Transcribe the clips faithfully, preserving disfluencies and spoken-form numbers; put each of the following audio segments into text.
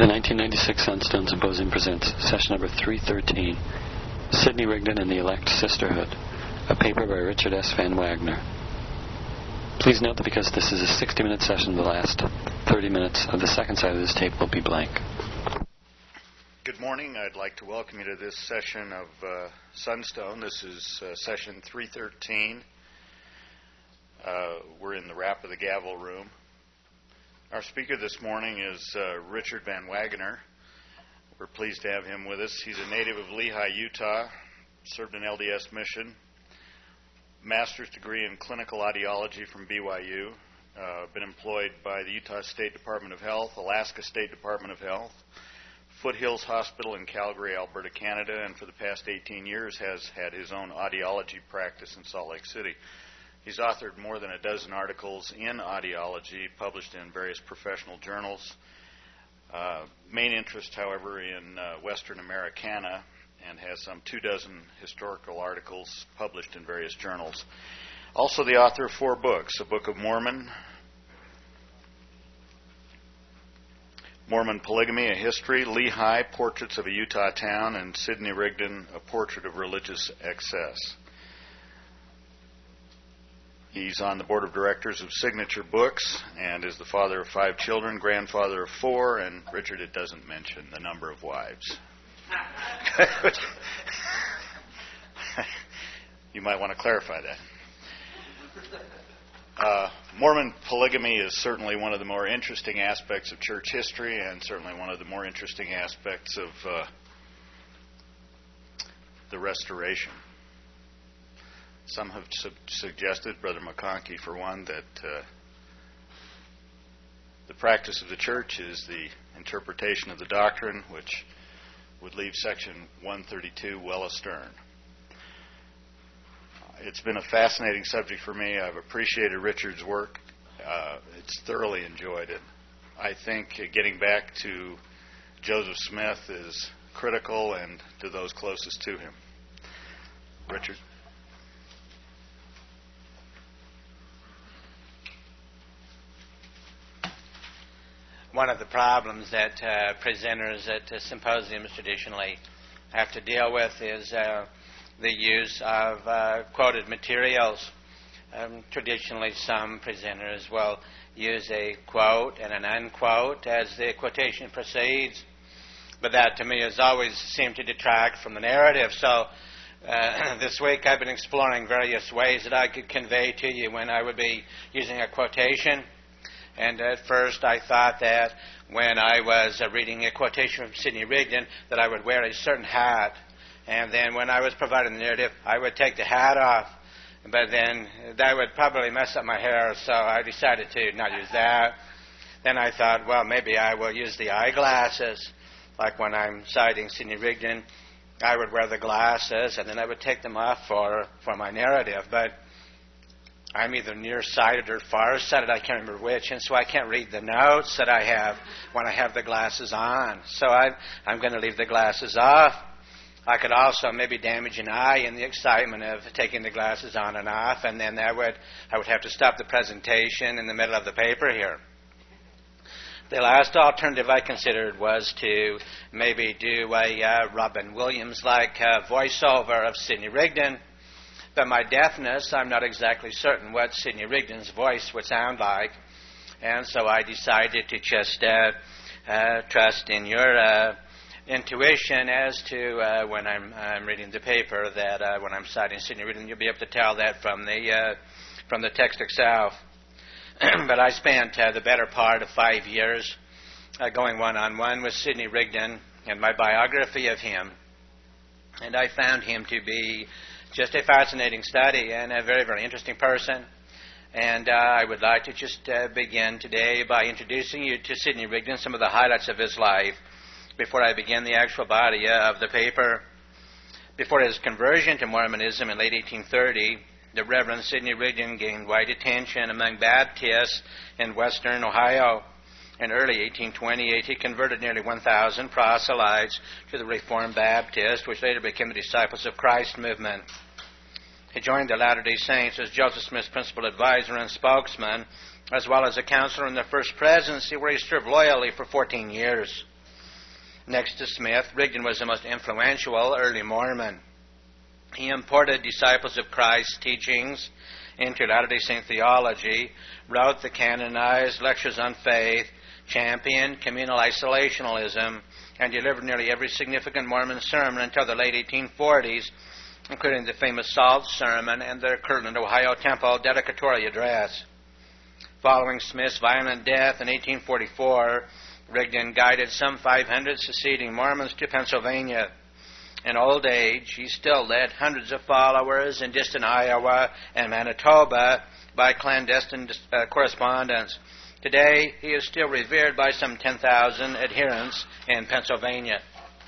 The nineteen ninety-six Sunstone Symposium presents session number three thirteen, Sidney Rigdon and the Elect Sisterhood, a paper by Richard S. Van Wagner. Please note that because this is a sixty-minute session, the last thirty minutes of the second side of this tape will be blank. Good morning. I'd like to welcome you to this session of uh, Sunstone. This is uh, session three thirteen. Uh, we're in the Rap of the Gavel room. Our speaker this morning is uh, Richard Van Wagner. We're pleased to have him with us. He's a native of Lehi, Utah, served in L D S mission, master's degree in clinical audiology from B Y U, uh, been employed by the Utah State Department of Health, Alaska State Department of Health, Foothills Hospital in Calgary, Alberta, Canada, and for the past eighteen years has had his own audiology practice in Salt Lake City. He's authored more than a dozen articles in audiology, published in various professional journals. Uh, main interest, however, in uh, Western Americana, and has some two dozen historical articles published in various journals. Also the author of four books, a Book of Mormon, Mormon Polygamy, A History, Lehi, Portraits of a Utah Town, and Sidney Rigdon, A Portrait of Religious Excess. He's on the board of directors of Signature Books and is the father of five children, grandfather of four, and Richard, it doesn't mention the number of wives. You might want to clarify that. Uh, Mormon polygamy is certainly one of the more interesting aspects of church history and certainly one of the more interesting aspects of uh, the Restoration. Some have su- suggested, Brother McConkie for one, that uh, the practice of the church is the interpretation of the doctrine, which would leave section one thirty-two well astern. It's been a fascinating subject for me. I've appreciated Richard's work. Uh, it's thoroughly enjoyed it. I think getting back to Joseph Smith is critical, and to those closest to him. Richard? One of the problems that uh, presenters at uh, symposiums traditionally have to deal with is uh, the use of uh, quoted materials. Um, traditionally, some presenters will use a quote and an unquote as the quotation proceeds, but that to me has always seemed to detract from the narrative. So uh, this week I've been exploring various ways that I could convey to you when I would be using a quotation. And at first I thought that when I was uh, reading a quotation from Sidney Rigdon that I would wear a certain hat. And then when I was providing the narrative, I would take the hat off. But then that would probably mess up my hair, so I decided to not use that. Then I thought, well, maybe I will use the eyeglasses. Like when I'm citing Sidney Rigdon, I would wear the glasses, and then I would take them off for, for my narrative. But I'm either nearsighted or farsighted, I can't remember which, and so I can't read the notes that I have when I have the glasses on. So I, I'm going to leave the glasses off. I could also maybe damage an eye in the excitement of taking the glasses on and off, and then that would I would have to stop the presentation in the middle of the paper here. The last alternative I considered was to maybe do a uh, Robin Williams-like uh, voiceover of Sidney Rigdon. But my deafness, I'm not exactly certain what Sidney Rigdon's voice would sound like. And so I decided to just uh, uh, trust in your uh, intuition as to uh, when I'm, I'm reading the paper that uh, when I'm citing Sidney Rigdon, you'll be able to tell that from the, uh, from the text itself. But I spent uh, the better part of five years uh, going one-on-one with Sidney Rigdon and my biography of him. And I found him to be just a fascinating study and a very, very interesting person. And uh, I would like to just uh, begin today by introducing you to Sidney Rigdon, some of the highlights of his life, before I begin the actual body uh, of the paper. Before his conversion to Mormonism in late eighteen thirty, the Reverend Sidney Rigdon gained wide attention among Baptists in western Ohio. In early eighteen twenty-eight, he converted nearly one thousand proselytes to the Reformed Baptist, which later became the Disciples of Christ movement. He joined the Latter-day Saints as Joseph Smith's principal advisor and spokesman, as well as a counselor in the First Presidency, where he served loyally for fourteen years. Next to Smith, Rigdon was the most influential early Mormon. He imported disciples of Christ's teachings into Latter-day Saint theology, wrote the canonized Lectures on Faith, championed communal isolationism, and delivered nearly every significant Mormon sermon until the late eighteen forties, including the famous Salt Sermon and the Kirtland, Ohio Temple dedicatory address. Following Smith's violent death in eighteen forty-four, Rigdon guided some five hundred seceding Mormons to Pennsylvania. In old age, he still led hundreds of followers in distant Iowa and Manitoba by clandestine uh, correspondence. Today, he is still revered by some ten thousand adherents in Pennsylvania.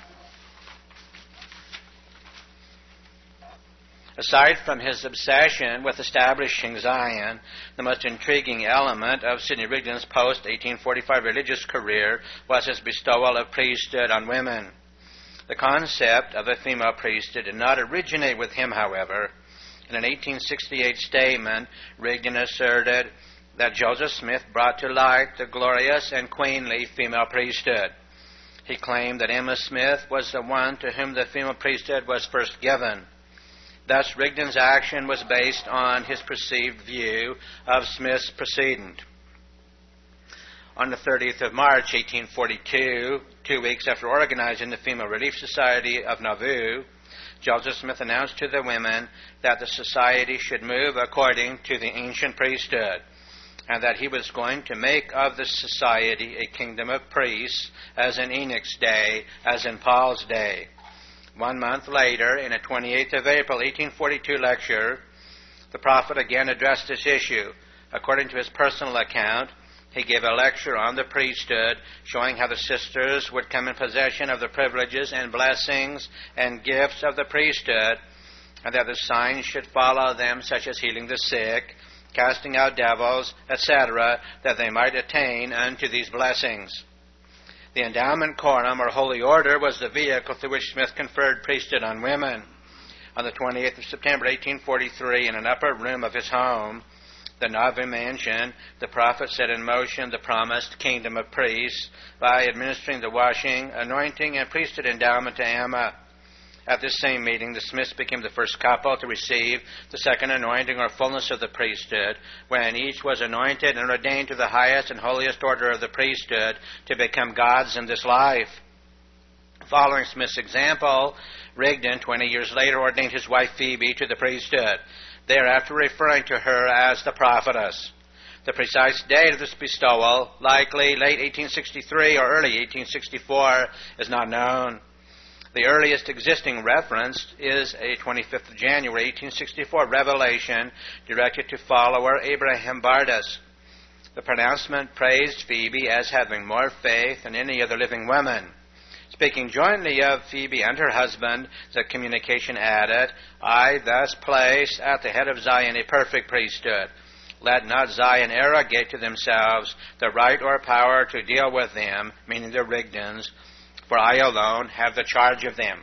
Aside from his obsession with establishing Zion, the most intriguing element of Sidney Rigdon's post-eighteen forty-five religious career was his bestowal of priesthood on women. The concept of a female priesthood did not originate with him, however. In an eighteen sixty-eight statement, Rigdon asserted that Joseph Smith brought to light the glorious and queenly female priesthood. He claimed that Emma Smith was the one to whom the female priesthood was first given. Thus, Rigdon's action was based on his perceived view of Smith's precedent. On the thirtieth of March, eighteen forty-two, two weeks after organizing the Female Relief Society of Nauvoo, Joseph Smith announced to the women that the society should move according to the ancient priesthood, and that he was going to make of the society a kingdom of priests, as in Enoch's day, as in Paul's day. One month later, in a twenty-eighth of April, eighteen forty-two lecture, the prophet again addressed this issue. According to his personal account, he gave a lecture on the priesthood, showing how the sisters would come in possession of the privileges and blessings and gifts of the priesthood, and that the signs should follow them, such as healing the sick, casting out devils, et cetera, that they might attain unto these blessings. The endowment quorum, or holy order, was the vehicle through which Smith conferred priesthood on women. On the twenty-eighth of September, eighteen forty-three, in an upper room of his home, the Nauvoo mansion, the prophet set in motion the promised kingdom of priests by administering the washing, anointing, and priesthood endowment to Emma. At this same meeting, the Smiths became the first couple to receive the second anointing or fullness of the priesthood, when each was anointed and ordained to the highest and holiest order of the priesthood to become gods in this life. Following Smith's example, Rigdon, twenty years later, ordained his wife Phoebe to the priesthood, thereafter referring to her as the prophetess. The precise date of this bestowal, likely late eighteen sixty-three or early eighteen sixty-four, is not known. The earliest existing reference is a twenty-fifth of January, eighteen sixty-four revelation directed to follower Abraham Bardas. The pronouncement praised Phoebe as having more faith than any other living woman. Speaking jointly of Phoebe and her husband, the communication added, I thus place at the head of Zion a perfect priesthood. Let not Zion arrogate to themselves the right or power to deal with them, meaning the Rigdons, for I alone have the charge of them.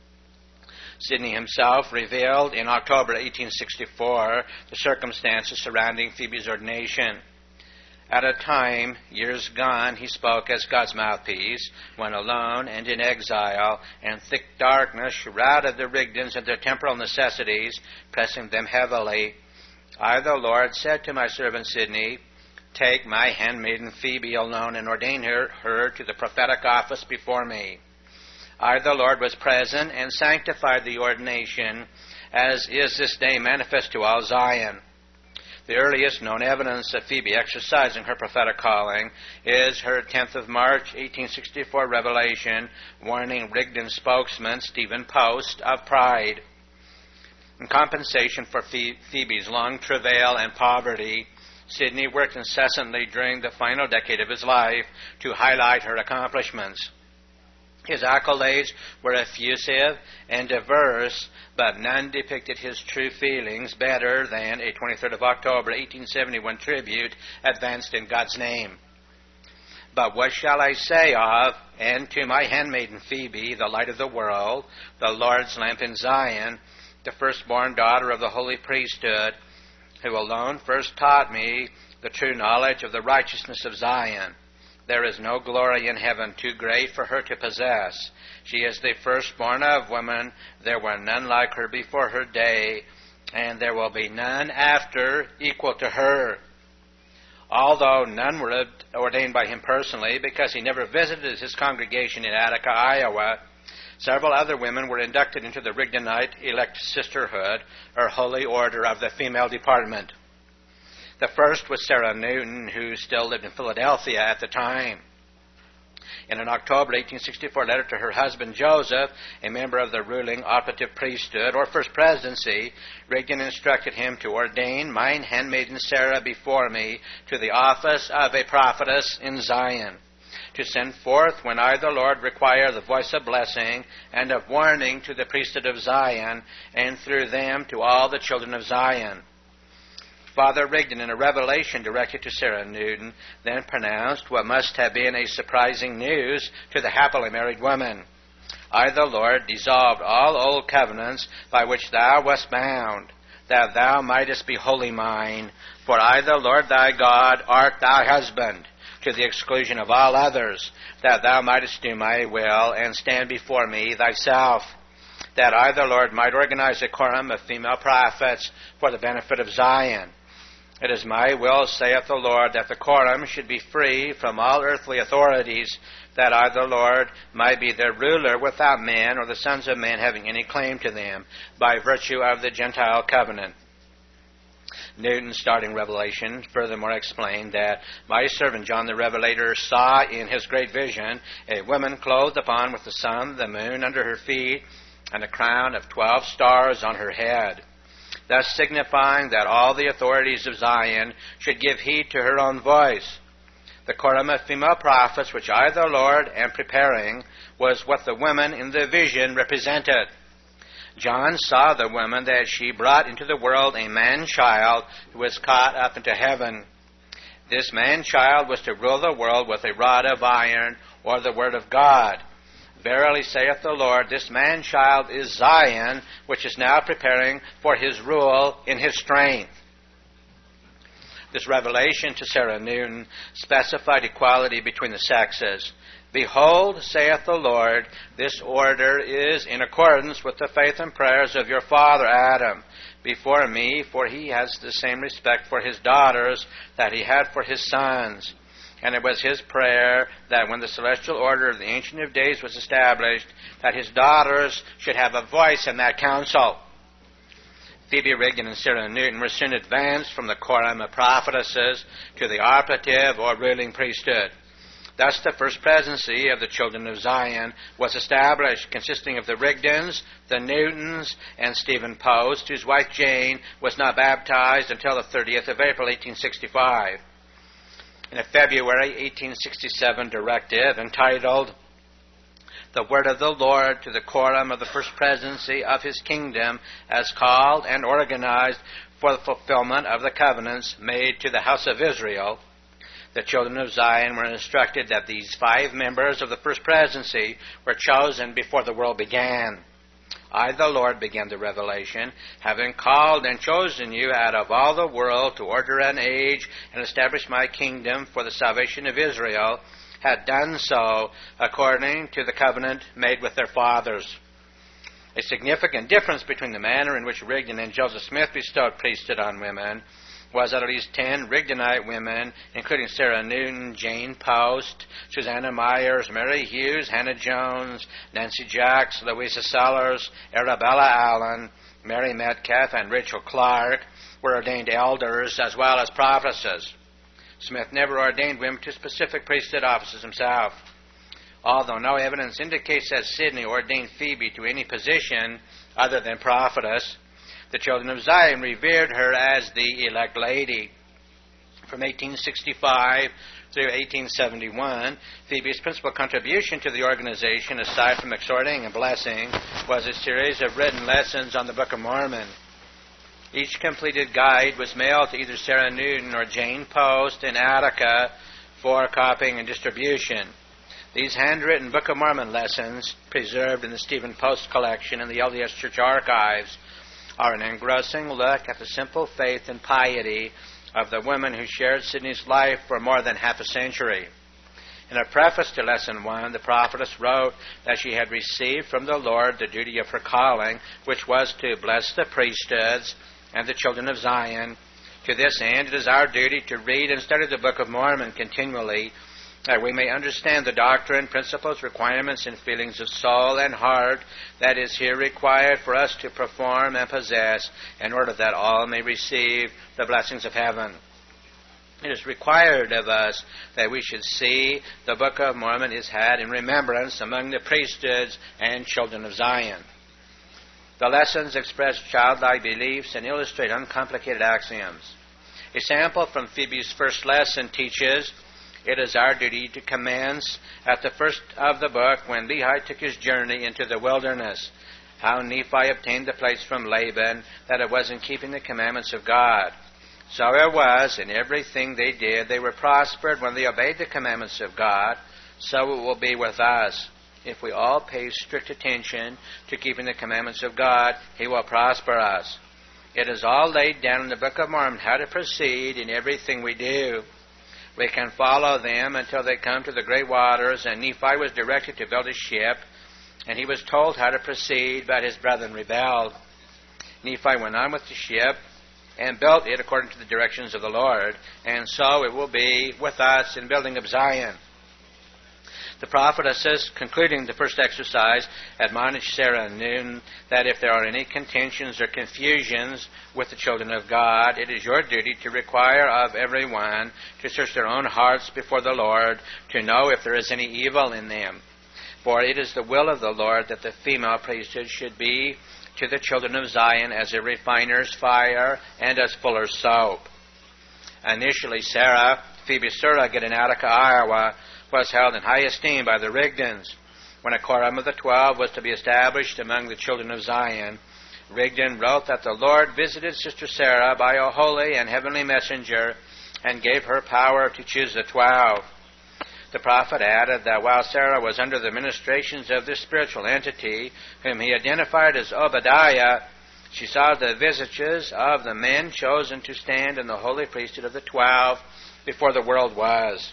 Sidney himself revealed in October eighteen sixty-four the circumstances surrounding Phoebe's ordination. At a time, years gone, he spoke as God's mouthpiece, when alone and in exile, and thick darkness shrouded the Rigdons and their temporal necessities, pressing them heavily. I, the Lord, said to my servant Sidney, Take my handmaiden Phoebe alone and ordain her, her to the prophetic office before me. I, the Lord, was present and sanctified the ordination, as is this day manifest to all Zion. The earliest known evidence of Phoebe exercising her prophetic calling is her tenth of March, eighteen sixty-four revelation, warning Rigdon spokesman Stephen Post of pride. In compensation for Phoebe's long travail and poverty, Sidney worked incessantly during the final decade of his life to highlight her accomplishments. His accolades were effusive and diverse, but none depicted his true feelings better than a twenty-third of October, eighteen seventy-one tribute advanced in God's name. But what shall I say of, and to my handmaiden Phoebe, the light of the world, the Lord's lamp in Zion, the firstborn daughter of the holy priesthood, who alone first taught me the true knowledge of the righteousness of Zion. There is no glory in heaven too great for her to possess. She is the firstborn of women. There were none like her before her day, and there will be none after equal to her. Although none were ordained by him personally, because he never visited his congregation in Attica, Iowa, several other women were inducted into the Rigdonite Elect Sisterhood, or Holy Order of the Female Department. The first was Sarah Newton, who still lived in Philadelphia at the time. In an October eighteen sixty-four letter to her husband Joseph, a member of the ruling operative priesthood, or First Presidency, Rigdon instructed him to ordain mine handmaiden Sarah before me to the office of a prophetess in Zion, to send forth when I, the Lord, require the voice of blessing and of warning to the priesthood of Zion, and through them to all the children of Zion. Father Rigdon, in a revelation directed to Sarah Newton, then pronounced what must have been a surprising news to the happily married woman. I, the Lord, dissolved all old covenants by which thou wast bound, that thou mightest be wholly mine. For I, the Lord thy God, art thy husband, to the exclusion of all others, that thou mightest do my will and stand before me thyself, that I, the Lord, might organize a quorum of female prophets for the benefit of Zion. It is my will, saith the Lord, that the quorum should be free from all earthly authorities, that I, the Lord, might be their ruler without men or the sons of men having any claim to them, by virtue of the Gentile covenant. Newton, starting Revelation, furthermore explained that my servant John the Revelator saw in his great vision a woman clothed upon with the sun, the moon under her feet, and a crown of twelve stars on her head, thus signifying that all the authorities of Zion should give heed to her own voice. The quorum of female prophets, which I, the Lord, am preparing, was what the women in the vision represented. John saw the woman that she brought into the world a man-child who was caught up into heaven. This man-child was to rule the world with a rod of iron, or the word of God. Verily, saith the Lord, this man-child is Zion, which is now preparing for his rule in his strength. This revelation to Sarah Newton specified equality between the sexes. Behold, saith the Lord, this order is in accordance with the faith and prayers of your father Adam before me, for he has the same respect for his daughters that he had for his sons. And it was his prayer that when the celestial order of the Ancient of Days was established, that his daughters should have a voice in that council. Phoebe Rigdon and Sarah Newton were soon advanced from the quorum of prophetesses to the operative or ruling priesthood. Thus the First Presidency of the Children of Zion was established, consisting of the Rigdons, the Newtons, and Stephen Post, whose wife Jane was not baptized until the thirtieth of April, eighteen sixty-five. In a February eighteen sixty-seven directive entitled The Word of the Lord to the Quorum of the First Presidency of His Kingdom, as called and organized for the fulfillment of the covenants made to the house of Israel, the children of Zion were instructed that these five members of the First Presidency were chosen before the world began. I, the Lord, began the revelation, having called and chosen you out of all the world to order an age and establish my kingdom for the salvation of Israel, had done so according to the covenant made with their fathers. A significant difference between the manner in which Rigdon and Joseph Smith bestowed priesthood on women was that at least ten Rigdonite women, including Sarah Newton, Jane Post, Susanna Myers, Mary Hughes, Hannah Jones, Nancy Jacks, Louisa Sellers, Arabella Allen, Mary Metcalf, and Rachel Clark, were ordained elders as well as prophetesses. Smith never ordained women to specific priesthood offices himself. Although no evidence indicates that Sidney ordained Phoebe to any position other than prophetess, the children of Zion revered her as the elect lady. From eighteen sixty-five through eighteen seventy-one, Phoebe's principal contribution to the organization, aside from exhorting and blessing, was a series of written lessons on the Book of Mormon. Each completed guide was mailed to either Sarah Newton or Jane Post in Attica for copying and distribution. These handwritten Book of Mormon lessons, preserved in the Stephen Post collection in the L D S Church Archives, are an engrossing look at the simple faith and piety of the women who shared Sidney's life for more than half a century. In a preface to Lesson one, the prophetess wrote that she had received from the Lord the duty of her calling, which was to bless the priesthoods and the children of Zion. To this end, it is our duty to read and study the Book of Mormon continually, that we may understand the doctrine, principles, requirements, and feelings of soul and heart that is here required for us to perform and possess, in order that all may receive the blessings of heaven. It is required of us that we should see the Book of Mormon is had in remembrance among the priesthoods and children of Zion. The lessons express childlike beliefs and illustrate uncomplicated axioms. A sample from Phoebe's first lesson teaches, it is our duty to commence at the first of the book when Lehi took his journey into the wilderness, how Nephi obtained the place from Laban, that it was in keeping the commandments of God. So it was, in everything they did, they were prospered when they obeyed the commandments of God. So it will be with us. If we all pay strict attention to keeping the commandments of God, He will prosper us. It is all laid down in the Book of Mormon how to proceed in everything we do. We can follow them until they come to the great waters, and Nephi was directed to build a ship, and he was told how to proceed, but his brethren rebelled. Nephi went on with the ship and built it according to the directions of the Lord, and so it will be with us in building of Zion. The prophetesses, concluding the first exercise, admonished Sarah and Newton that if there are any contentions or confusions with the children of God, it is your duty to require of everyone to search their own hearts before the Lord, to know if there is any evil in them. For it is the will of the Lord that the female priesthood should be to the children of Zion as a refiner's fire and as fuller's soap. Initially, Sarah, Phoebe's surrogate in Attica, Iowa, was held in high esteem by the Rigdons. When a quorum of the twelve was to be established among the children of Zion, Rigdon wrote that the Lord visited Sister Sarah by a holy and heavenly messenger and gave her power to choose the twelve. The prophet added that while Sarah was under the ministrations of this spiritual entity, whom he identified as Obadiah, she saw the visages of the men chosen to stand in the holy priesthood of the twelve before the world was.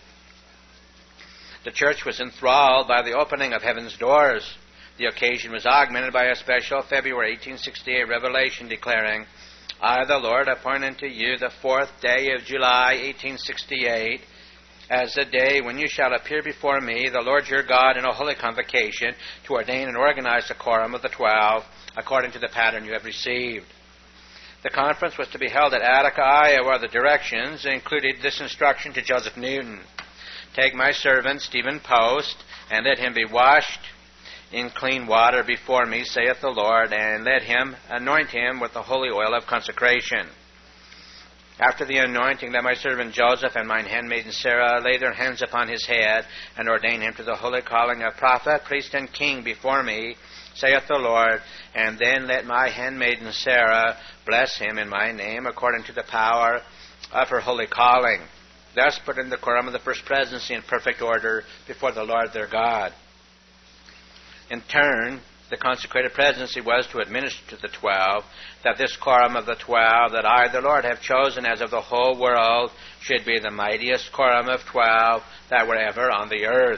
The church was enthralled by the opening of heaven's doors. The occasion was augmented by a special February eighteen sixty-eight revelation declaring, I, the Lord, appoint unto you the fourth day of July, eighteen sixty-eight, as the day when you shall appear before me, the Lord your God, in a holy convocation, to ordain and organize the quorum of the twelve, according to the pattern you have received. The conference was to be held at Attica, Iowa. The directions included this instruction to Joseph Newton. Take my servant Stephen Post, and let him be washed in clean water before me, saith the Lord, and let him anoint him with the holy oil of consecration. After the anointing, let my servant Joseph and mine handmaiden Sarah lay their hands upon his head, and ordain him to the holy calling of prophet, priest, and king before me, saith the Lord, and then let my handmaiden Sarah bless him in my name, according to the power of her holy calling. Thus put in the quorum of the first presidency in perfect order before the Lord their God. In turn, the consecrated presidency was to administer to the twelve that this quorum of the twelve that I, the Lord, have chosen as of the whole world should be the mightiest quorum of twelve that were ever on the earth.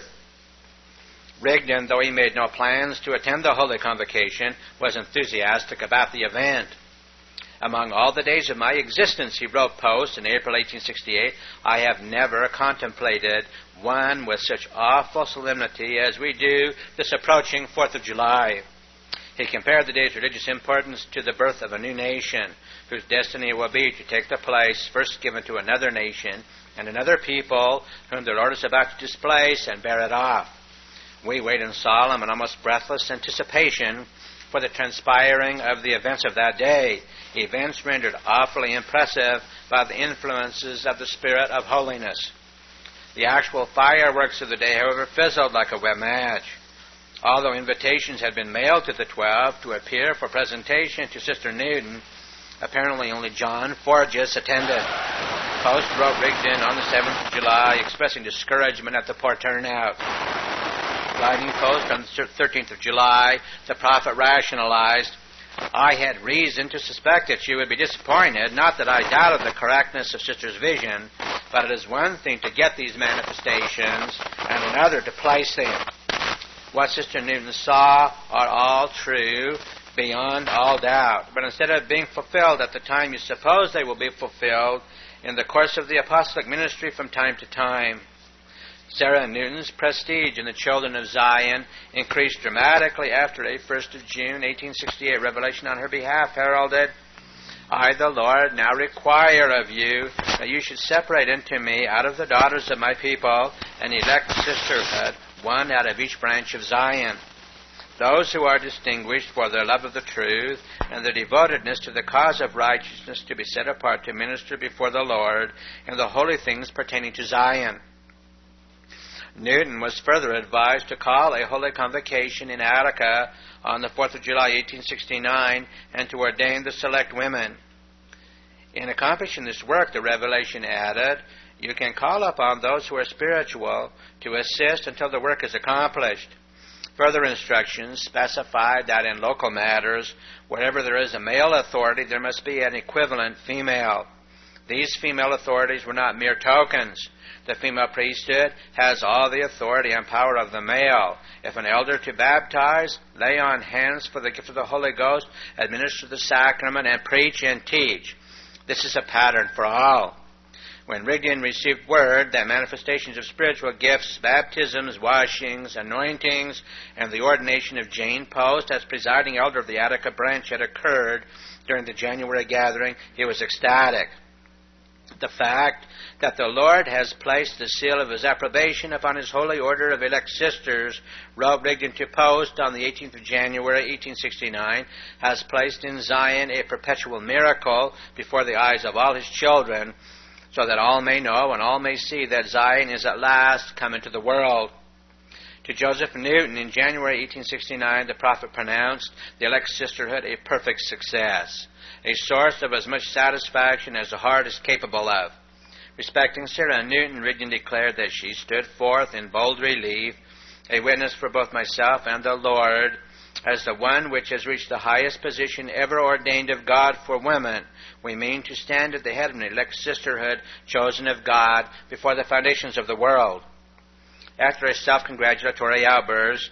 Rigdon, though he made no plans to attend the holy convocation, was enthusiastic about the event. Among all the days of my existence, he wrote Post in April eighteen sixty-eight, I have never contemplated one with such awful solemnity as we do this approaching fourth of July. He compared the day's religious importance to the birth of a new nation, whose destiny will be to take the place first given to another nation and another people whom the Lord is about to displace and bear it off. We wait in solemn and almost breathless anticipation for the transpiring of the events of that day, events rendered awfully impressive by the influences of the Spirit of holiness. The actual fireworks of the day, however, fizzled like a wet match. Although invitations had been mailed to the twelve to appear for presentation to Sister Newton, apparently only John Forges attended. Post wrote Rigdon on the seventh of July, expressing discouragement at the poor turnout. Writing Post on the thirteenth of July, the prophet rationalized, I had reason to suspect that you would be disappointed, not that I doubted the correctness of Sister's vision, But it is one thing to get these manifestations and another to place them. What Sister Newton saw are all true, beyond all doubt. But instead of being fulfilled at the time you suppose they will be fulfilled, in the course of the apostolic ministry from time to time, Sarah Newton's prestige in the children of Zion increased dramatically after a first of June, eighteen sixty-eight revelation on her behalf heralded, I, the Lord, now require of you that you should separate unto me out of the daughters of my people an elect sisterhood, one out of each branch of Zion. Those who are distinguished for their love of the truth and their devotedness to the cause of righteousness to be set apart to minister before the Lord in the holy things pertaining to Zion. Newton was further advised to call a holy convocation in Attica on the fourth of July, eighteen sixty-nine, and to ordain the select women. In accomplishing this work, the revelation added, you can call upon those who are spiritual to assist until the work is accomplished. Further instructions specified that in local matters, wherever there is a male authority, there must be an equivalent female. These female authorities were not mere tokens. The female priesthood has all the authority and power of the male. If an elder to baptize, lay on hands for the gift of the Holy Ghost, administer the sacrament, and preach and teach. This is a pattern for all. When Rigdon received word that manifestations of spiritual gifts, baptisms, washings, anointings, and the ordination of Jane Post as presiding elder of the Attica branch had occurred during the January gathering, he was ecstatic. The fact that the Lord has placed the seal of his approbation upon his holy order of elect sisters, wrote Rigdon to Post on the eighteenth of January, eighteen sixty-nine, has placed in Zion a perpetual miracle before the eyes of all his children, so that all may know and all may see that Zion is at last come into the world. To Joseph Newton in January eighteen sixty-nine, the prophet pronounced the elect sisterhood a perfect success, a source of as much satisfaction as the heart is capable of. Respecting Sarah Newton, Rigdon declared that she stood forth in bold relief, a witness for both myself and the Lord, as the one which has reached the highest position ever ordained of God for women. We mean to stand at the head of an elect sisterhood chosen of God before the foundations of the world. After a self-congratulatory outburst,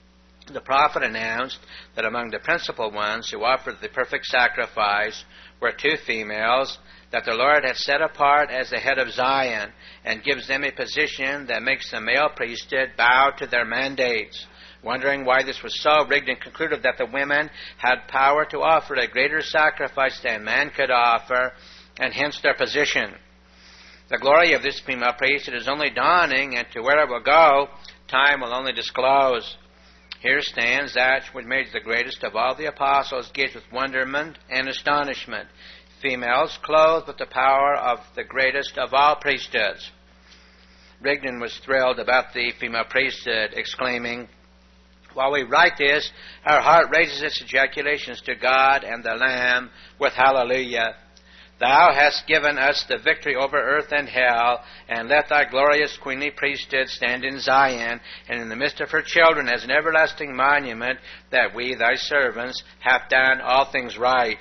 the prophet announced that among the principal ones who offered the perfect sacrifice were two females that the Lord had set apart as the head of Zion, and gives them a position that makes the male priesthood bow to their mandates. Wondering why this was so, Rigdon concluded that the women had power to offer a greater sacrifice than man could offer, and hence their position. The glory of this female priesthood is only dawning, and to where it will go, time will only disclose. Here stands that which made the greatest of all the apostles gazed with wonderment and astonishment. Females clothed with the power of the greatest of all priesthoods. Rigdon was thrilled about the female priesthood, exclaiming, while we write this, our heart raises its ejaculations to God and the Lamb with hallelujah. Thou hast given us the victory over earth and hell, and let thy glorious queenly priesthood stand in Zion, and in the midst of her children as an everlasting monument, that we, thy servants, have done all things right.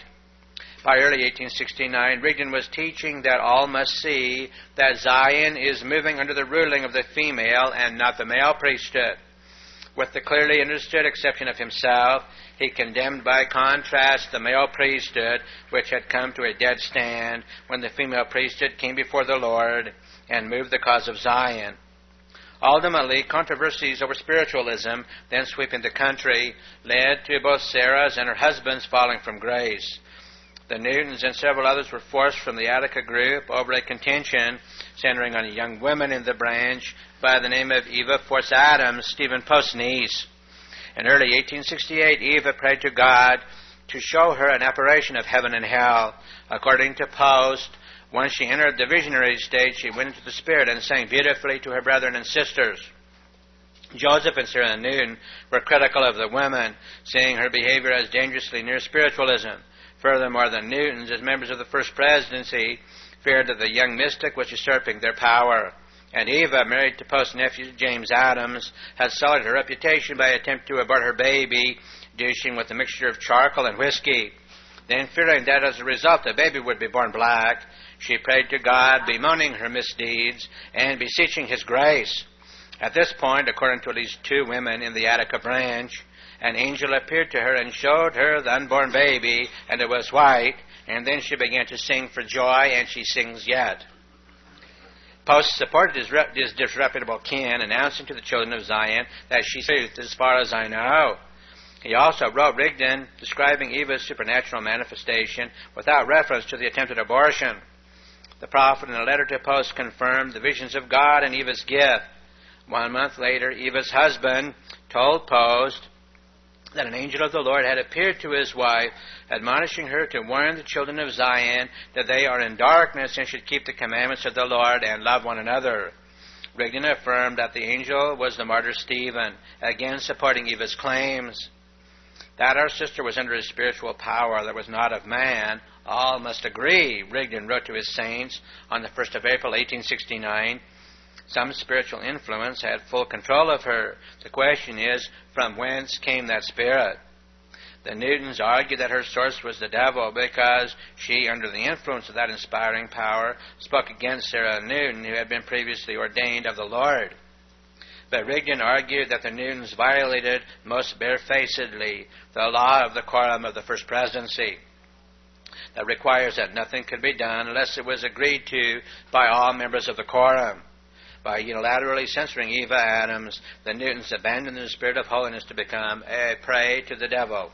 By early eighteen sixty-nine, Rigdon was teaching that all must see that Zion is moving under the ruling of the female and not the male priesthood. With the clearly understood exception of himself, he condemned by contrast the male priesthood, which had come to a dead stand when the female priesthood came before the Lord and moved the cause of Zion. Ultimately, controversies over spiritualism, then sweeping the country, led to both Sarah's and her husband's falling from grace. The Newtons and several others were forced from the Attica group over a contention centering on a young woman in the branch by the name of Eva Force Adams, Stephen Post's niece. In early eighteen sixty-eight, Eva prayed to God to show her an apparition of heaven and hell. According to Post, once she entered the visionary state, she went into the spirit and sang beautifully to her brethren and sisters. Joseph and Sarah Newton were critical of the woman, seeing her behavior as dangerously near spiritualism. Furthermore, the Newtons, as members of the First Presidency, feared that the young mystic was usurping their power. And Eva, married to Post's nephew James Adams, had sullied her reputation by attempting to abort her baby, douching with a mixture of charcoal and whiskey. Then, fearing that as a result the baby would be born black, she prayed to God, bemoaning her misdeeds and beseeching His grace. At this point, according to at least two women in the Attica branch, an angel appeared to her and showed her the unborn baby, and it was white, and then she began to sing for joy, and she sings yet. Post supported his, rep- his disreputable kin, announcing to the children of Zion that she truth as far as I know. He also wrote Rigdon describing Eva's supernatural manifestation without reference to the attempted abortion. The prophet in a letter to Post confirmed the visions of God and Eva's gift. One month later, Eva's husband told Post that an angel of the Lord had appeared to his wife, admonishing her to warn the children of Zion that they are in darkness and should keep the commandments of the Lord and love one another. Rigdon affirmed that the angel was the martyr Stephen, again supporting Eva's claims. That our sister was under a spiritual power that was not of man, all must agree, Rigdon wrote to his saints on the first of April, eighteen sixty-nine. Some spiritual influence had full control of her. The question is, from whence came that spirit? The Newtons argued that her source was the devil because she, under the influence of that inspiring power, spoke against Sarah Newton, who had been previously ordained of the Lord. But Rigdon argued that the Newtons violated most barefacedly the law of the quorum of the First Presidency, that requires that nothing could be done unless it was agreed to by all members of the quorum. By unilaterally censoring Eva Adams, the Newtons abandoned the spirit of holiness to become a prey to the devil.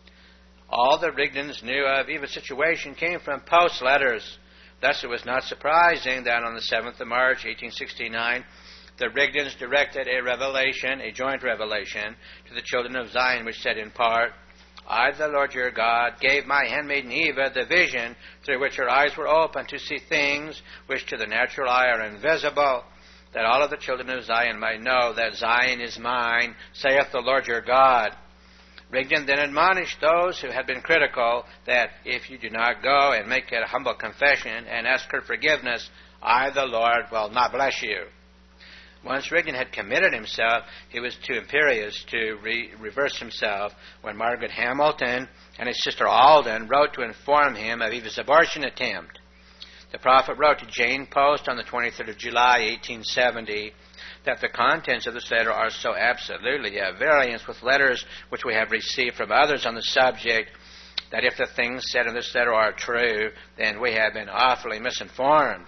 All that Rigdons knew of Eva's situation came from Post's letters. Thus it was not surprising that on the seventh of March, eighteen sixty-nine, the Rigdons directed a revelation, a joint revelation, to the children of Zion, which said in part, I, the Lord your God, gave my handmaiden Eva the vision through which her eyes were opened to see things which to the natural eye are invisible, that all of the children of Zion might know that Zion is mine, saith the Lord your God. Rigdon then admonished those who had been critical that if you do not go and make a humble confession and ask her forgiveness, I, the Lord, will not bless you. Once Rigdon had committed himself, he was too imperious to re- reverse himself when Margaret Hamilton and his sister Alden wrote to inform him of Eva's abortion attempt. The prophet wrote to Jane Post on the twenty-third of July, eighteen seventy, that the contents of this letter are so absolutely at variance with letters which we have received from others on the subject that if the things said in this letter are true, then we have been awfully misinformed.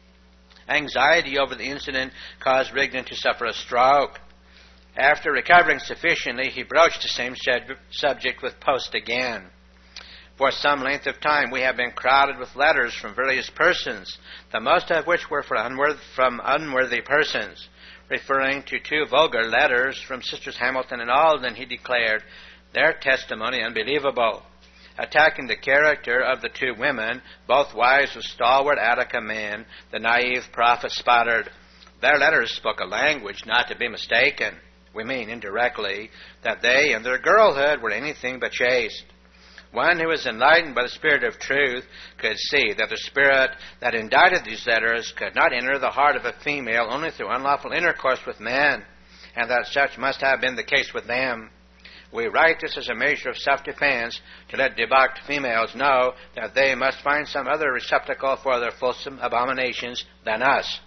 Anxiety over the incident caused Rigdon to suffer a stroke. After recovering sufficiently, he broached the same subject with Post again. For some length of time we have been crowded with letters from various persons, the most of which were from unworthy, from unworthy persons. Referring to two vulgar letters from Sisters Hamilton and Alden, he declared their testimony unbelievable. Attacking the character of the two women, both wives of stalwart Attica men, the naive prophet sputtered, their letters spoke a language not to be mistaken. We mean, indirectly, that they in their girlhood were anything but chaste. One who was enlightened by the Spirit of truth could see that the spirit that indited these letters could not enter the heart of a female only through unlawful intercourse with men, and that such must have been the case with them. We write this as a measure of self-defense to let debauched females know that they must find some other receptacle for their fulsome abominations than us.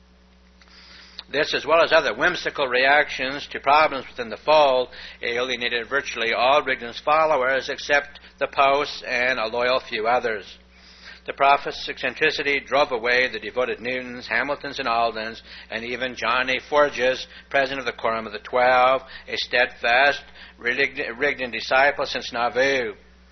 This, as well as other whimsical reactions to problems within the fold, alienated virtually all Rigdon's followers except the Posts and a loyal few others. The prophet's eccentricity drove away the devoted Newtons, Hamiltons, and Aldens, and even John A. Forges, president of the Quorum of the Twelve, a steadfast Rigdon disciple since Nauvoo.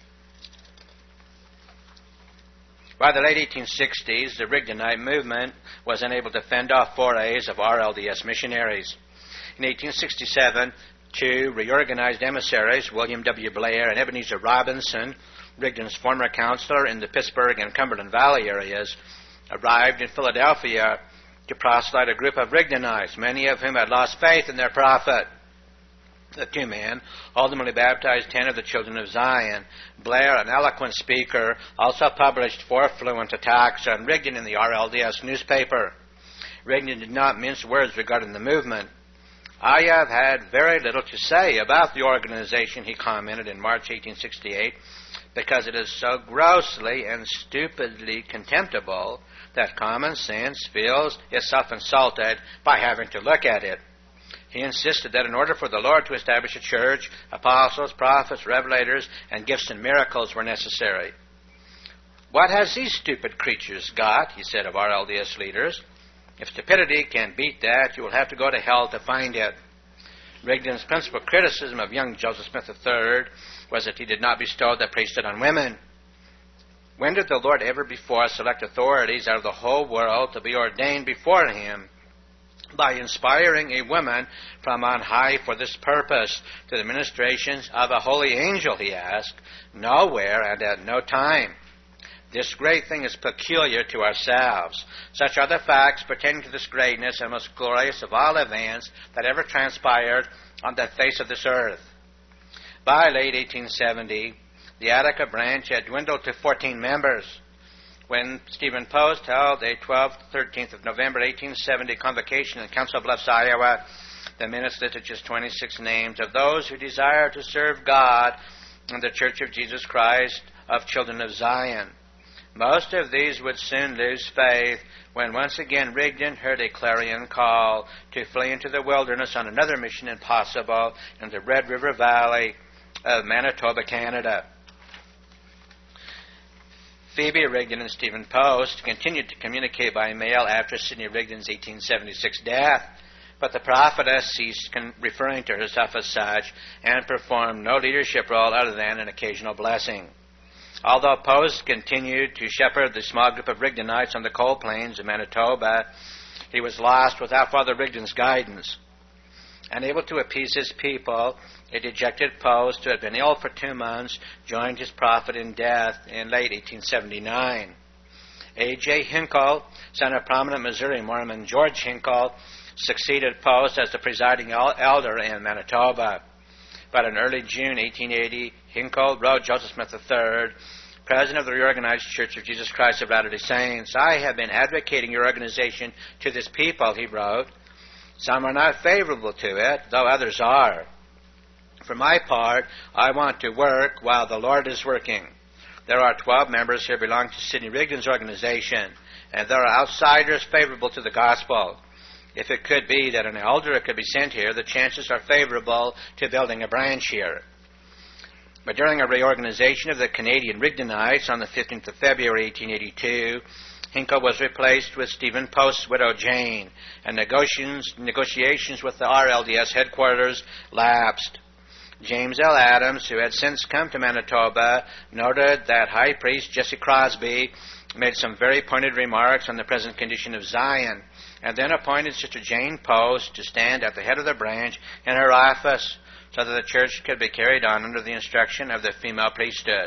By the late eighteen sixties, the Rigdonite movement was unable to fend off forays of R L D S missionaries. In eighteen sixty-seven, two reorganized emissaries, William W. Blair and Ebenezer Robinson, Rigdon's former counselor in the Pittsburgh and Cumberland Valley areas, arrived in Philadelphia to proselyte a group of Rigdonites, many of whom had lost faith in their prophet. The two men ultimately baptized ten of the children of Zion. Blair, an eloquent speaker, also published four fluent attacks on Rigdon in the R L D S newspaper. Rigdon did not mince words regarding the movement. I have had very little to say about the organization, he commented in March eighteen sixty-eight, because it is so grossly and stupidly contemptible that common sense feels itself insulted by having to look at it. He insisted that in order for the Lord to establish a church, apostles, prophets, revelators, and gifts and miracles were necessary. What has these stupid creatures got, he said of R L D S leaders. If stupidity can beat that, you will have to go to hell to find it. Rigdon's principal criticism of young Joseph Smith the third was that he did not bestow the priesthood on women. When did the Lord ever before select authorities out of the whole world to be ordained before him? By inspiring a woman from on high for this purpose to the ministrations of a holy angel, he asked, nowhere and at no time. This great thing is peculiar to ourselves. Such are the facts pertaining to this greatness and most glorious of all events that ever transpired on the face of this earth. By late eighteen seventy, the Attica branch had dwindled to fourteen members. When Stephen Post held a twelfth to thirteenth of November eighteen seventy convocation in Council Bluffs, Iowa, the minutes listed just twenty-six names of those who desire to serve God in the Church of Jesus Christ of Children of Zion. Most of these would soon lose faith when once again Rigdon heard a clarion call to flee into the wilderness on another mission impossible in the Red River Valley of Manitoba, Canada. Phoebe Rigdon and Stephen Post continued to communicate by mail after Sidney Rigdon's eighteen seventy-six death, but the prophetess ceased con- referring to herself as such and performed no leadership role other than an occasional blessing. Although Post continued to shepherd the small group of Rigdonites on the coal plains of Manitoba, he was lost without Father Rigdon's guidance. Unable to appease his people, a dejected Post, who had been ill for two months, joined his prophet in death in late eighteen seventy-nine. A J Hinkle, son of prominent Missouri Mormon George Hinkle, succeeded Post as the presiding elder in Manitoba. But in early June eighteen eighty, Hinkle wrote Joseph Smith the third, president of the Reorganized Church of Jesus Christ of Latter-day Saints, I have been advocating your organization to this people, he wrote. Some are not favorable to it, though others are. For my part, I want to work while the Lord is working. There are twelve members here belonging to Sidney Rigdon's organization, and there are outsiders favorable to the gospel. If it could be that an elder could be sent here, the chances are favorable to building a branch here. But during a reorganization of the Canadian Rigdonites on the fifteenth of February eighteen eighty-two, Hinkle was replaced with Stephen Post's widow Jane, and negotiations, negotiations with the R L D S headquarters lapsed. James L. Adams, who had since come to Manitoba, noted that High Priest Jesse Crosby made some very pointed remarks on the present condition of Zion, and then appointed Sister Jane Post to stand at the head of the branch in her office so that the church could be carried on under the instruction of the female priesthood.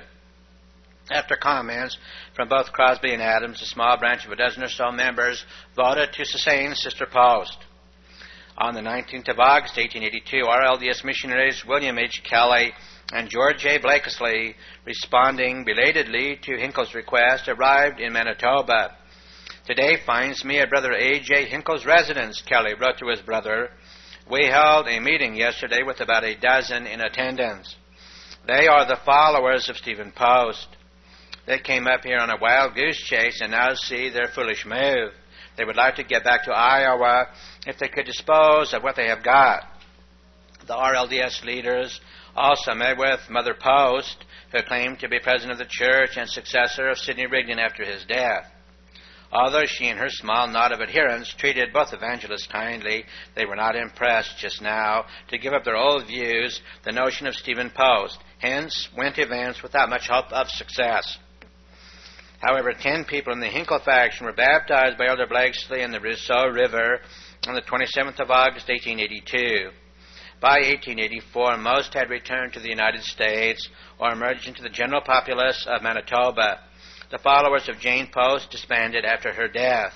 After comments from both Crosby and Adams, a small branch of a dozen or so members voted to sustain Sister Post. On the nineteenth of August, eighteen eighty-two, R L D S missionaries William H. Kelly and George A. Blakesley, responding belatedly to Hinkle's request, arrived in Manitoba. Today finds me at Brother A J Hinkle's residence, Kelly wrote to his brother. We held a meeting yesterday with about a dozen in attendance. They are the followers of Stephen Post. They came up here on a wild goose chase and now see their foolish move. They would like to get back to Iowa if they could dispose of what they have got. The R L D S leaders also met with Mother Post, who claimed to be president of the church and successor of Sidney Rigdon after his death. Although she and her small knot of adherents treated both evangelists kindly, they were not impressed just now to give up their old views, the notion of Stephen Post. Hence, went events without much hope of success. However, ten people in the Hinkle faction were baptized by Elder Blakesley in the Rousseau River on the twenty-seventh of August, eighteen eighty-two. By eighteen eighty-four, most had returned to the United States or emerged into the general populace of Manitoba. The followers of Jane Post disbanded after her death.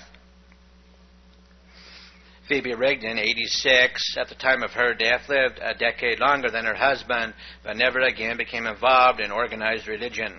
Phoebe Rigdon, eighty-six, at the time of her death, lived a decade longer than her husband, but never again became involved in organized religion.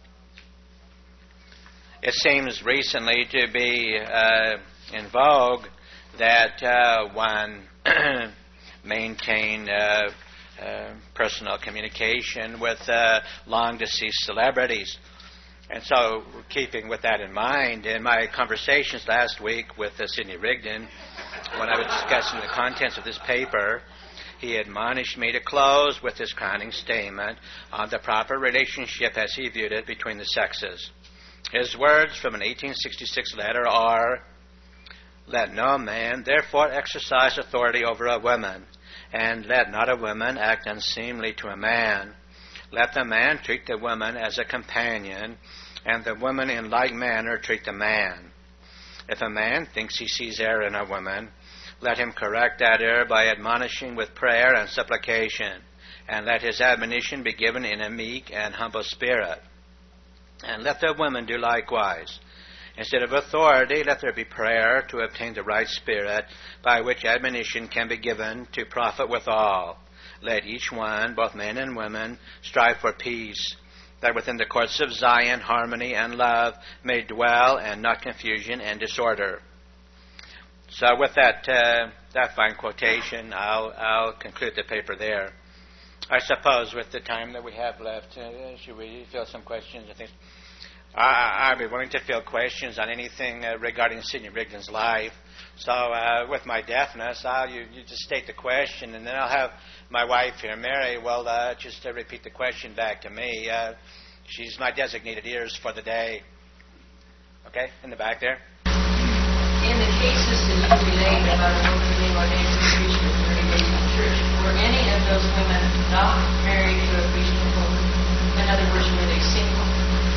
It seems recently to be uh, in vogue that uh, one maintain uh, uh, personal communication with uh, long-deceased celebrities. And so, keeping with that in mind, in my conversations last week with uh, Sidney Rigdon, when I was discussing the contents of this paper, he admonished me to close with his crowning statement on the proper relationship as he viewed it between the sexes. His words from an eighteen sixty-six letter are, "Let no man therefore exercise authority over a woman, and let not a woman act unseemly to a man. Let the man treat the woman as a companion, and the woman in like manner treat the man. If a man thinks he sees error in a woman, let him correct that error by admonishing with prayer and supplication, and let his admonition be given in a meek and humble spirit. And let the woman do likewise. Instead of authority, let there be prayer to obtain the right spirit, by which admonition can be given to profit with all. Let each one, both men and women, strive for peace, that within the courts of Zion harmony and love may dwell, and not confusion and disorder." So with that uh, that fine quotation, I'll, I'll conclude the paper there. I suppose with the time that we have left, uh, should we field some questions? I think I, I'd be willing to field questions on anything uh, regarding Sidney Rigdon's life. So uh, with my deafness, I'll, you, you just state the question, and then I'll have my wife here, Mary, well, uh, just to repeat the question back to me. Uh, she's my designated ears for the day. Okay, in the back there. In the cases that you relayed about a woman being ordained to preach for thirty days in the church, were any of those women not married to a priesthood holder? In other words, were they single?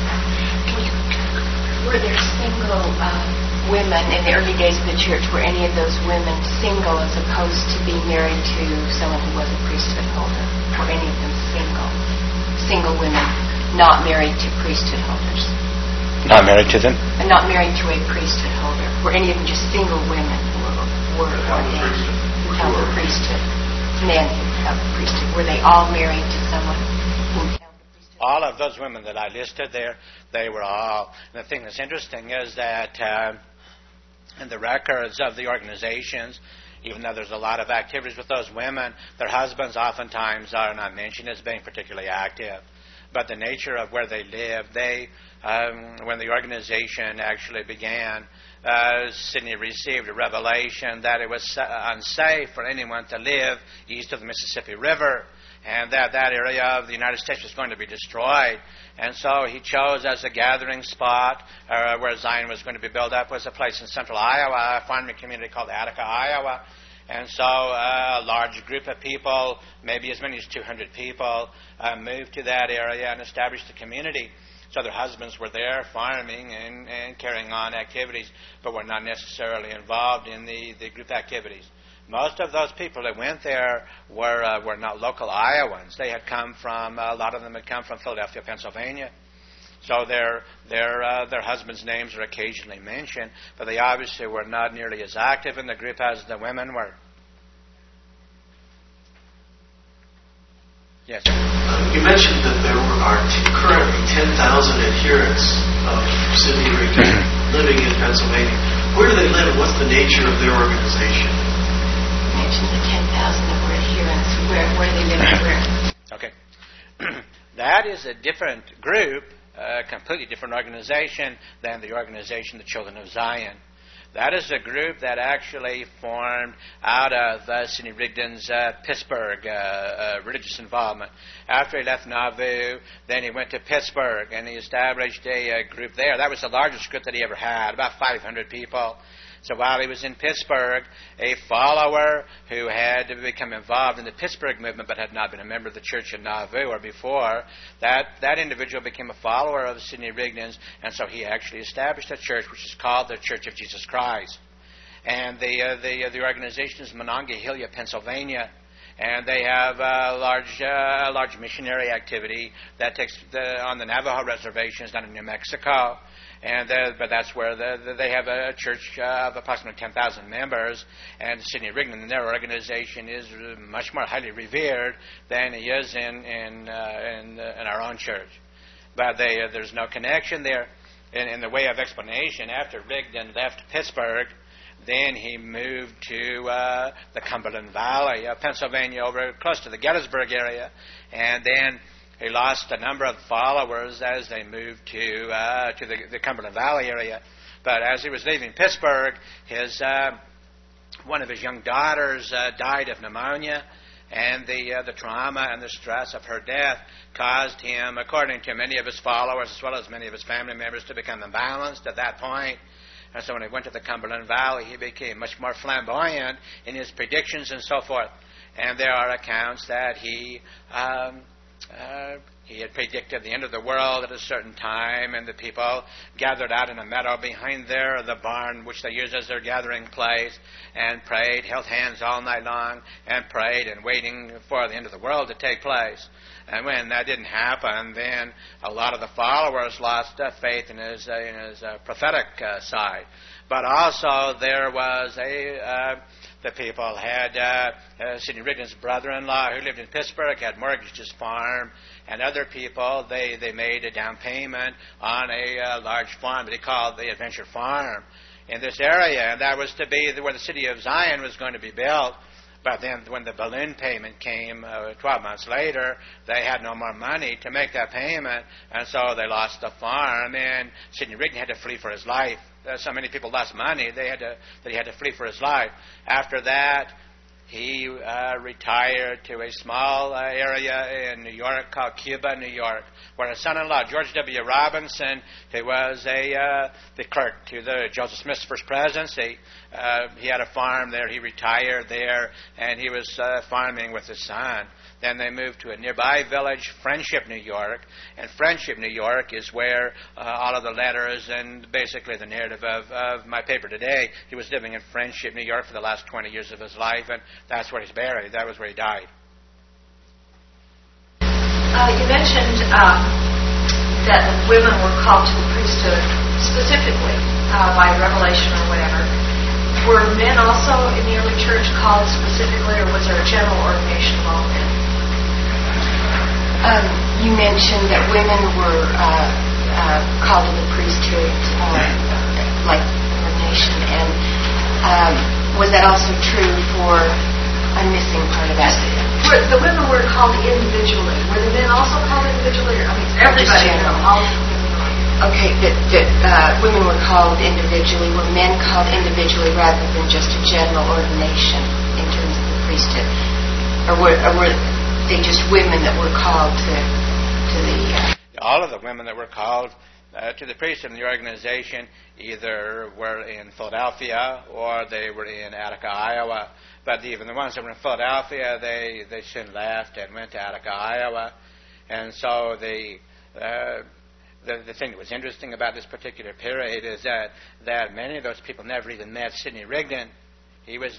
Were there single uh, women in the early days of the church? Were any of those women single as opposed to being married to someone who was a priesthood holder? Were any of them single? Single women not married to priesthood holders? Not married to them? And not married to a priesthood holder. Were any of them just single women who were, were ordained, who held the priesthood? Men who held the priesthood. Were they all married to someone who held the priesthood? All of those women that I listed there, they were all. And the thing that's interesting is that uh, in the records of the organizations, even though there's a lot of activities with those women, their husbands oftentimes are not mentioned as being particularly active. But the nature of where they lived, they, um, when the organization actually began, uh, Sidney received a revelation that it was unsafe for anyone to live east of the Mississippi River, and that that area of the United States was going to be destroyed. And so he chose as a gathering spot uh, where Zion was going to be built up was a place in central Iowa, a farming community called Attica, Iowa. And so uh, a large group of people, maybe as many as two hundred people, uh, moved to that area and established a community. So their husbands were there farming and, and carrying on activities, but were not necessarily involved in the, the group activities. Most of those people that went there were uh, were not local Iowans. They had come from, a lot of them had come from Philadelphia, Pennsylvania. So their their uh, their husbands' names are occasionally mentioned, but they obviously were not nearly as active in the group as the women were. Yes. Uh, you mentioned that there are t- currently ten thousand adherents of Sidney Rigdon living in Pennsylvania. Where do they live? What's the nature of their organization? You mentioned the ten thousand that were adherents. Where, where do they live and where? Okay. That is a different group, a completely different organization than the organization, the Children of Zion. That is a group that actually formed out of uh, Sidney Rigdon's uh, Pittsburgh uh, uh, religious involvement. After he left Nauvoo, then he went to Pittsburgh and he established a, a group there. That was the largest group that he ever had, about five hundred people. So while he was in Pittsburgh, a follower who had become involved in the Pittsburgh movement but had not been a member of the church in Nauvoo or before, that, that individual became a follower of Sidney Rigdon's, and so he actually established a church which is called the Church of Jesus Christ. And the, uh, the, uh, the organization is Monongahela, Pennsylvania. And they have a large, uh, large missionary activity that takes the, on the Navajo reservations down in New Mexico. And uh, but that's where the, the, they have a church of approximately ten thousand members, and Sidney Rigdon and their organization is much more highly revered than he is in in uh, in, uh, in our own church. But they, uh, there's no connection there. In, in the way of explanation, after Rigdon left Pittsburgh, then he moved to uh, the Cumberland Valley of Pennsylvania, over close to the Gettysburg area. And then he lost a number of followers as they moved to uh, to the, the Cumberland Valley area. But as he was leaving Pittsburgh, his uh, one of his young daughters uh, died of pneumonia, and the uh, the trauma and the stress of her death caused him, according to many of his followers as well as many of his family members, to become imbalanced at that point. And so when he went to the Cumberland Valley, he became much more flamboyant in his predictions and so forth. And there are accounts that he um, uh, he had predicted the end of the world at a certain time, and the people gathered out in a meadow behind there, the barn which they used as their gathering place, and prayed, held hands all night long, and prayed, and waiting for the end of the world to take place. And when that didn't happen, then a lot of the followers lost uh, faith in his, uh, in his uh, prophetic uh, side. But also there was a... Uh, The people had uh, uh, Sidney Rigdon's brother-in-law who lived in Pittsburgh, had mortgaged his farm, and other people, they, they made a down payment on a uh, large farm that he called the Adventure Farm in this area, and that was to be where the city of Zion was going to be built. But then when the balloon payment came uh, twelve months later, they had no more money to make that payment, and so they lost the farm, and Sidney Rigdon had to flee for his life. Uh, so many people lost money they had to, that he had to flee for his life. After that, he uh, retired to a small uh, area in New York called Cuba, New York, where his son-in-law, George W. Robinson, who was a uh, the clerk to the Joseph Smith's first presidency, uh, he had a farm there. He retired there, and he was uh, farming with his son. Then they moved to a nearby village, Friendship, New York, and Friendship, New York is where uh, all of the letters and basically the narrative of, of my paper today. He was living in Friendship, New York for the last twenty years of his life, and that's where he's buried. That was where he died. Uh, you mentioned um, that the women were called to the priesthood specifically uh, by revelation or whatever. Were men also in the early church called specifically, or was there a general ordination of all men? Um, you mentioned that women were uh, uh, called to the priesthood, uh, like ordination, and um, was that also true for? I'm missing part of that. Were, the women were called individually. Were the men also called individually? I mean, everybody, you know, all. Okay, that, that uh, women were called individually. Were men called individually rather than just a general ordination in terms of the priesthood, or were, or were they just women that were called to to the? Uh... All of the women that were called uh, to the priesthood in the organization either were in Philadelphia or they were in Attica, Iowa. But even the ones that were in Philadelphia, they they soon left and went to Attica, Iowa, and so the. Uh, The, the thing that was interesting about this particular period is that, that many of those people never even met Sidney Rigdon. He was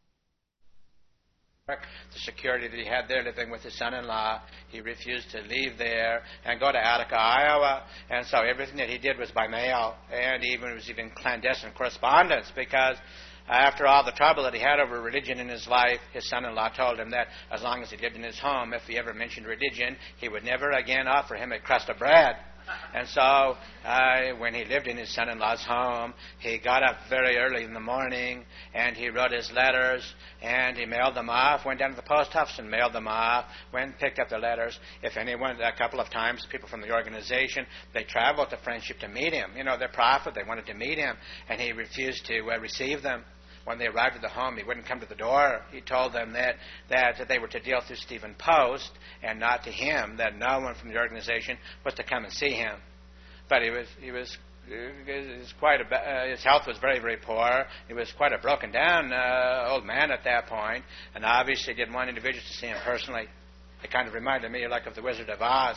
the security that he had there living with his son-in-law. He refused to leave there and go to Attica, Iowa, and so everything that he did was by mail, and even it was even clandestine correspondence, because after all the trouble that he had over religion in his life, his son-in-law told him that as long as he lived in his home, if he ever mentioned religion, he would never again offer him a crust of bread. And so uh, when he lived in his son-in-law's home, he got up very early in the morning, and he wrote his letters, and he mailed them off, went down to the post office and mailed them off, went and picked up the letters. If anyone, a couple of times, people from the organization, they traveled to Friendship to meet him. You know, their prophet, they wanted to meet him, and he refused to uh, receive them. When they arrived at the home, he wouldn't come to the door. He told them that, that they were to deal through Stephen Post and not to him, that no one from the organization was to come and see him. But he was he was, he was quite a, uh, his health was very, very poor. He was quite a broken down uh, old man at that point, and obviously didn't want individuals to see him personally. It kind of reminded me like of the Wizard of Oz.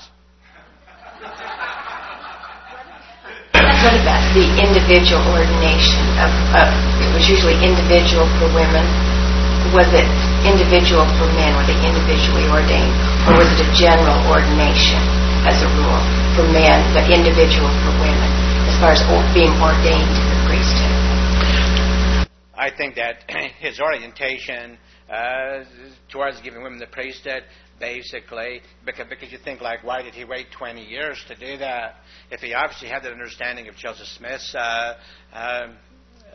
What about the individual ordination of, of, it was usually individual for women. Was it individual for men? Were they individually ordained? Or was it a general ordination as a rule for men, but individual for women, as far as being ordained to the priesthood? I think that his orientation uh, towards giving women the priesthood, basically, because, because you think, like, why did he wait twenty years to do that? If he obviously had that understanding of Joseph Smith's uh, uh,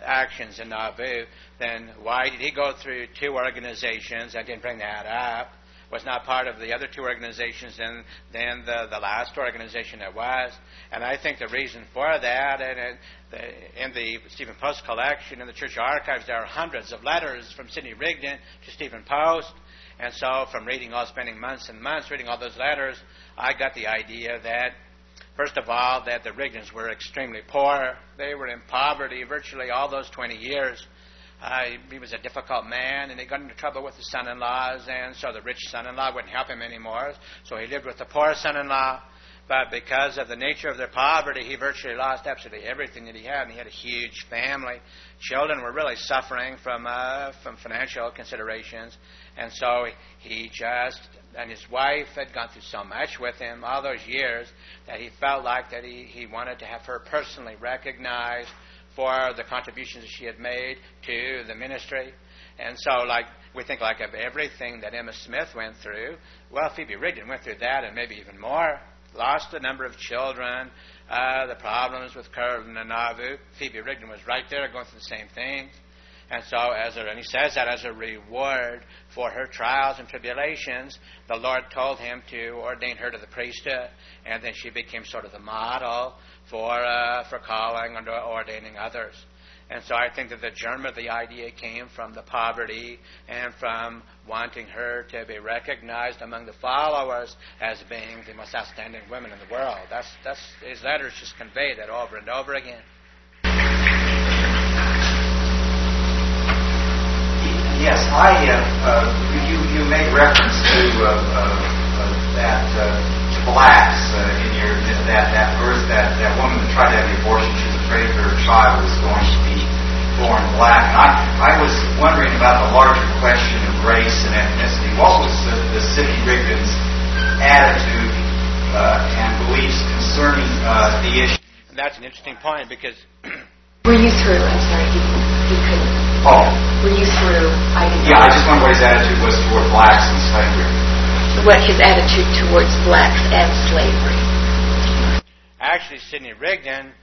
actions in Nauvoo, then why did he go through two organizations and didn't bring that up? Was not part of the other two organizations and then the, the last organization that was. And I think the reason for that, and in the, in the Stephen Post collection in the church archives, there are hundreds of letters from Sidney Rigdon to Stephen Post. And so from reading all, spending months and months reading all those letters, I got the idea that, first of all, that the Rigdons were extremely poor. They were in poverty virtually all those twenty years. Uh, he was a difficult man, and he got into trouble with his son-in-laws, and so the rich son-in-law wouldn't help him anymore. So he lived with the poor son-in-law. But because of the nature of their poverty, he virtually lost absolutely everything that he had, and he had a huge family. Children were really suffering from uh, from financial considerations, and so he just, and his wife had gone through so much with him all those years that he felt like that he, he wanted to have her personally recognized for the contributions that she had made to the ministry. And so, like, we think like of everything that Emma Smith went through. Well, Phoebe Rigdon went through that and maybe even more. Lost a number of children, uh, the problems with Curtin and Nauvoo. Phoebe Rigdon was right there going through the same things. And so, as a, and he says that as a reward for her trials and tribulations, the Lord told him to ordain her to the priesthood, and then she became sort of the model for uh, for calling and ordaining others. And so I think that the germ of the idea came from the poverty and from wanting her to be recognized among the followers as being the most outstanding women in the world. That's that's his letters just convey that over and over again. Yes, I. Uh, uh, you you made reference to uh, uh, uh, that uh, to blacks uh, in your that that verse that that woman that tried to have the abortion. She was afraid her child was going to be born black. And I I was wondering about the larger question of race and ethnicity. What was the, the Sidney Rigdon's attitude uh, and beliefs concerning uh, the issue? And that's an interesting point because. Were you through? I'm sorry, you, you couldn't. Oh. Were you through? I didn't Yeah, I just wondered what his attitude was toward blacks and slavery. What his attitude towards blacks and slavery. Actually, Sidney Rigdon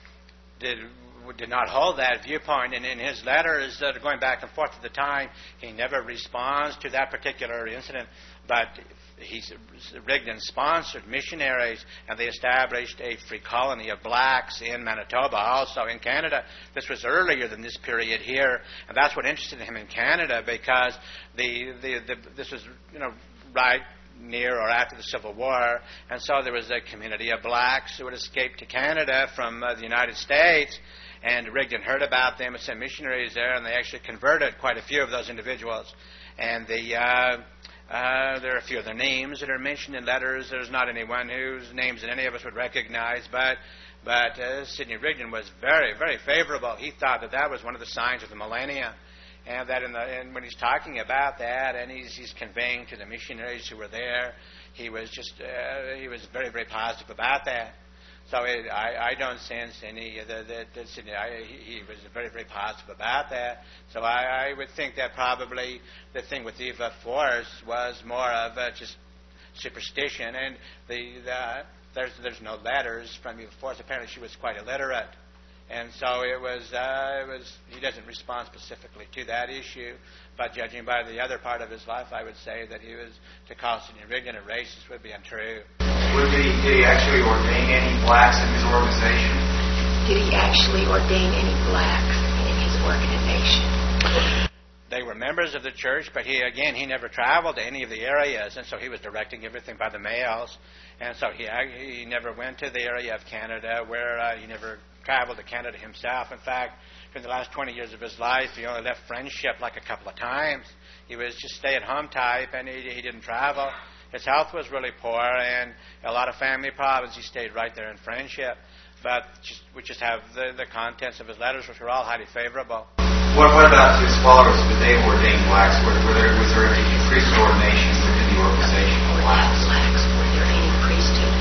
did did not hold that viewpoint, and in his letters that are going back and forth at the time, he never responds to that particular incident, but he's, Rigdon sponsored missionaries, and they established a free colony of blacks in Manitoba, also in Canada. This was earlier than this period here, and that's what interested him in Canada, because the, the, the this was, you know, right near or after the Civil War, and so there was a community of blacks who had escaped to Canada from uh, the United States, and Rigdon heard about them and sent missionaries there, and they actually converted quite a few of those individuals. And the uh, uh, there are a few of their names that are mentioned in letters. There's not anyone whose names that any of us would recognize, but but uh, Sidney Rigdon was very, very favorable. He thought that that was one of the signs of the millennium, and that in the and when he's talking about that, and he's he's conveying to the missionaries who were there, he was just uh, he was very, very positive about that. So it, I, I don't sense any of the, the, the I, he, he was very, very positive about that. So I, I would think that probably the thing with Eva Force was more of a just superstition, and the, the there's there's no letters from Eva Force. Apparently, she was quite illiterate, and so it was uh, it was he doesn't respond specifically to that issue. But judging by the other part of his life, I would say that he was to call Sidney Rigdon a racist would be untrue. Did he, did he actually ordain any blacks in his organization? Did he actually ordain any blacks in his organization? They were members of the church, but he, again, he never traveled to any of the areas, and so he was directing everything by the mails. And so he he never went to the area of Canada where uh, he never traveled to Canada himself. In fact, during the last twenty years of his life, he only left Friendship like a couple of times. He was just stay-at-home type, and he, he didn't travel. His health was really poor, and a lot of family problems. He stayed right there in Friendship. But just, we just have the, the contents of his letters, which were all highly favorable. What, what about his followers? Did they ordain blacks? Were, were there, was there any priesthood ordination within the organization of blacks? Blacks. Were there any priesthood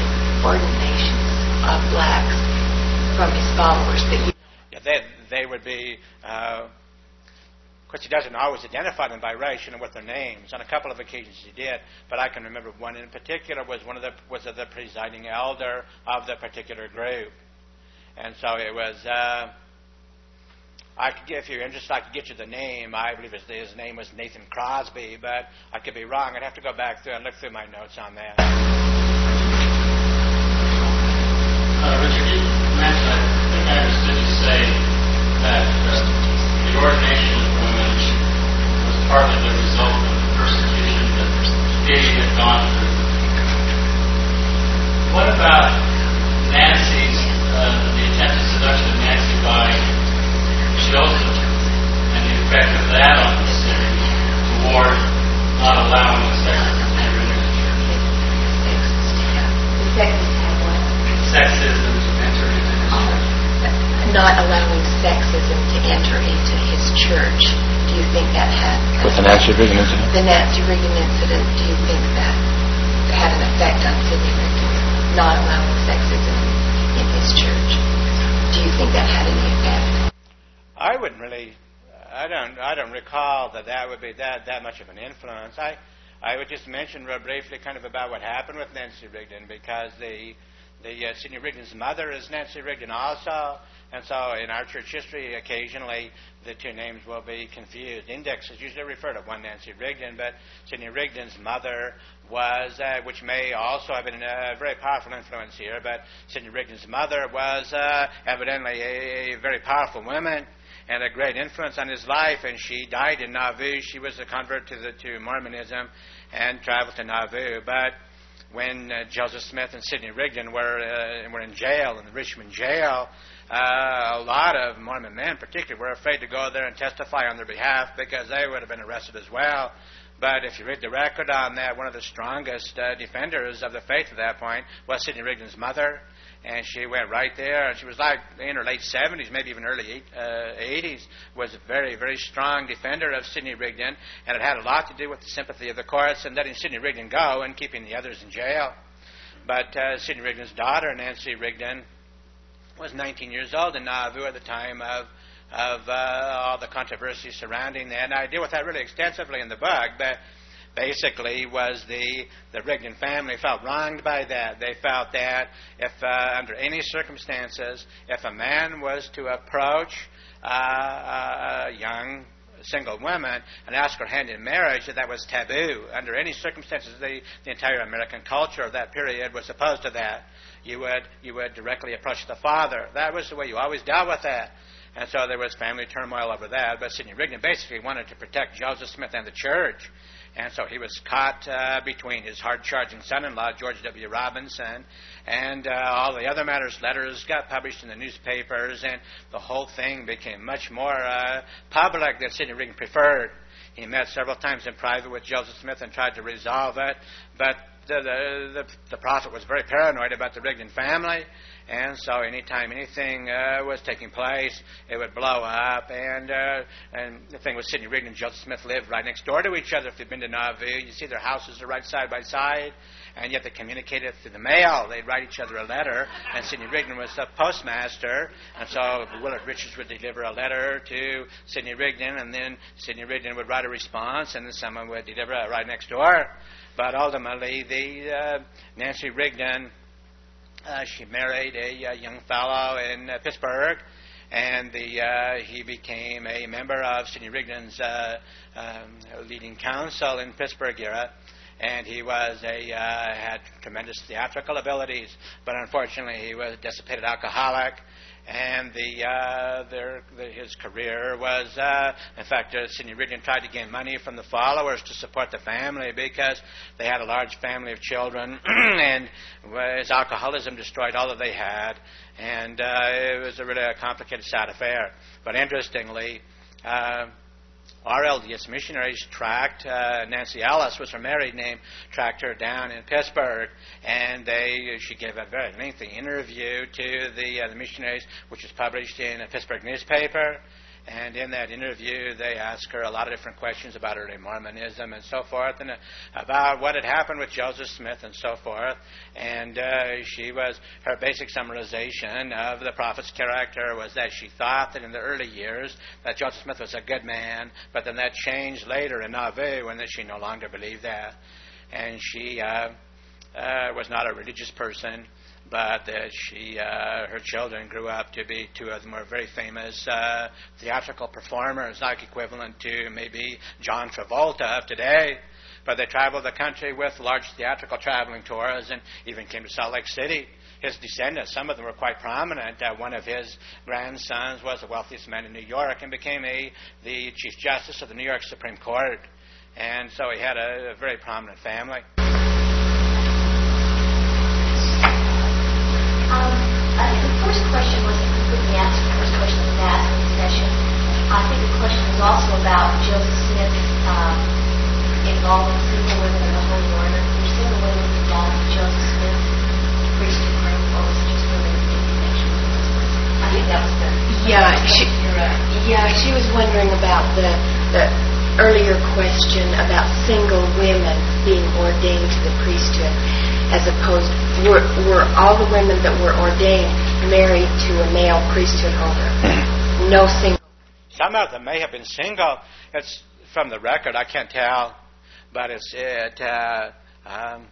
ordinations of blacks from his followers that you? Yeah, they they would be. Uh, Of course, he doesn't always identify them by race, you know, with their names. On a couple of occasions he did, but I can remember one in particular was one of the was the presiding elder of the particular group, and so it was uh, I could, if you're interested, I could get you the name. I believe his, his name was Nathan Crosby, but I could be wrong. I'd have to go back through and look through my notes on that. Uh, Richard, you mentioned, I think I understood you say that uh, the ordination of women was partly the result of the persecution that Stevie had gone through. What about Nancy's, uh, the attempted seduction of Nancy by Joseph and the effect of that on the city toward not allowing the sex to enter into the church? Sexism to enter into his church. Not allowing sexism to enter into his church. Do you think that had... With the Nancy Reagan incident? The Nancy Reagan incident, do you think that had an effect on Sidney Rigdon? Not allowing sexism in his church. Do you think that had any effect? I wouldn't really... I don't I don't recall that that would be that, that much of an influence. I, I would just mention real briefly kind of about what happened with Nancy Rigdon, because the... The uh, Sidney Rigdon's mother is Nancy Rigdon also, and so in our church history, occasionally the two names will be confused. Indexes usually refer to one Nancy Rigdon, but Sidney Rigdon's mother was, uh, which may also have been a very powerful influence here, but Sidney Rigdon's mother was uh, evidently a, a very powerful woman and a great influence on his life, and she died in Nauvoo. She was a convert to, the, to Mormonism and traveled to Nauvoo, but when uh, Joseph Smith and Sidney Rigdon were uh, were in jail, in the Richmond jail, uh, a lot of Mormon men particularly were afraid to go there and testify on their behalf because they would have been arrested as well. But if you read the record on that, one of the strongest uh, defenders of the faith at that point was Sidney Rigdon's mother. And she went right there, and she was like in her late seventies, maybe even early eight, uh, eighties, was a very, very strong defender of Sidney Rigdon, and it had a lot to do with the sympathy of the courts and letting Sidney Rigdon go and keeping the others in jail. But uh, Sidney Rigdon's daughter, Nancy Rigdon, was nineteen years old in Nauvoo at the time of of uh, all the controversy surrounding that. And I deal with that really extensively in the book, but basically was the, the Rigdon family felt wronged by that. They felt that if, uh, under any circumstances, if a man was to approach uh, a young single woman and ask her hand in marriage, that that was taboo. Under any circumstances, the, the entire American culture of that period was opposed to that. You would, you would directly approach the father. That was the way you always dealt with that. And so there was family turmoil over that. But Sidney Rigdon basically wanted to protect Joseph Smith and the church. And so he was caught uh, between his hard-charging son-in-law, George W. Robinson, and uh, all the other matters. Letters got published in the newspapers, and the whole thing became much more uh, public than Sidney Rigdon preferred. He met several times in private with Joseph Smith and tried to resolve it, but the, the, the, the prophet was very paranoid about the Rigdon family, and so anytime anything uh, was taking place, it would blow up. And uh, and the thing with Sidney Rigdon and Joseph Smith lived right next door to each other. If you've been to Nauvoo, you see their houses are right side by side, and yet they communicated through the mail. They'd write each other a letter, and Sidney Rigdon was the postmaster, and so Willard Richards would deliver a letter to Sidney Rigdon, and then Sidney Rigdon would write a response, and then someone would deliver it right next door. But ultimately, the uh, Nancy Rigdon, uh, she married a uh, young fellow in uh, Pittsburgh, and the uh, he became a member of Sidney Rigdon's uh, um, leading council in Pittsburgh era. And he was a uh, had tremendous theatrical abilities, but unfortunately he was a dissipated alcoholic. And the, uh, their, the his career was, uh, in fact, uh, Sidney Rigdon tried to gain money from the followers to support the family because they had a large family of children, and his alcoholism destroyed all that they had, and uh, it was a really a complicated, sad affair. But interestingly, uh, our L D S missionaries tracked, uh, Nancy Ellis was her married name, tracked her down in Pittsburgh, and they she gave a very lengthy interview to the, uh, the missionaries, which was published in a Pittsburgh newspaper. And in that interview, they asked her a lot of different questions about early Mormonism and so forth, and uh, about what had happened with Joseph Smith and so forth. And uh, she was, her basic summarization of the prophet's character was that she thought that in the early years that Joseph Smith was a good man, but then that changed later in Nauvoo when she no longer believed that. And she uh, uh, was not a religious person, but that she, uh, her children grew up to be two of them were very famous uh, theatrical performers, like equivalent to maybe John Travolta of today. But they traveled the country with large theatrical traveling tours and even came to Salt Lake City. His descendants, some of them were quite prominent. Uh, one of his grandsons was the wealthiest man in New York and became a, the Chief Justice of the New York Supreme Court. And so he had a, a very prominent family. Um, uh, the first question wasn't completely answered. The first question was asked in the session. I think the question was also about Joseph Smith's um, involvement in single women in the Holy Order. Were single women involved in Joseph Smith's priesthood group, or was it just women in connection with this person? I think that was the... Yeah, she, yeah, she was wondering about the, the earlier question about single women being ordained to the priesthood, as opposed, were, were all the women that were ordained married to a male priesthood holder? No single. Some of them may have been single. It's from the record, I can't tell, but it's it. Uh, um,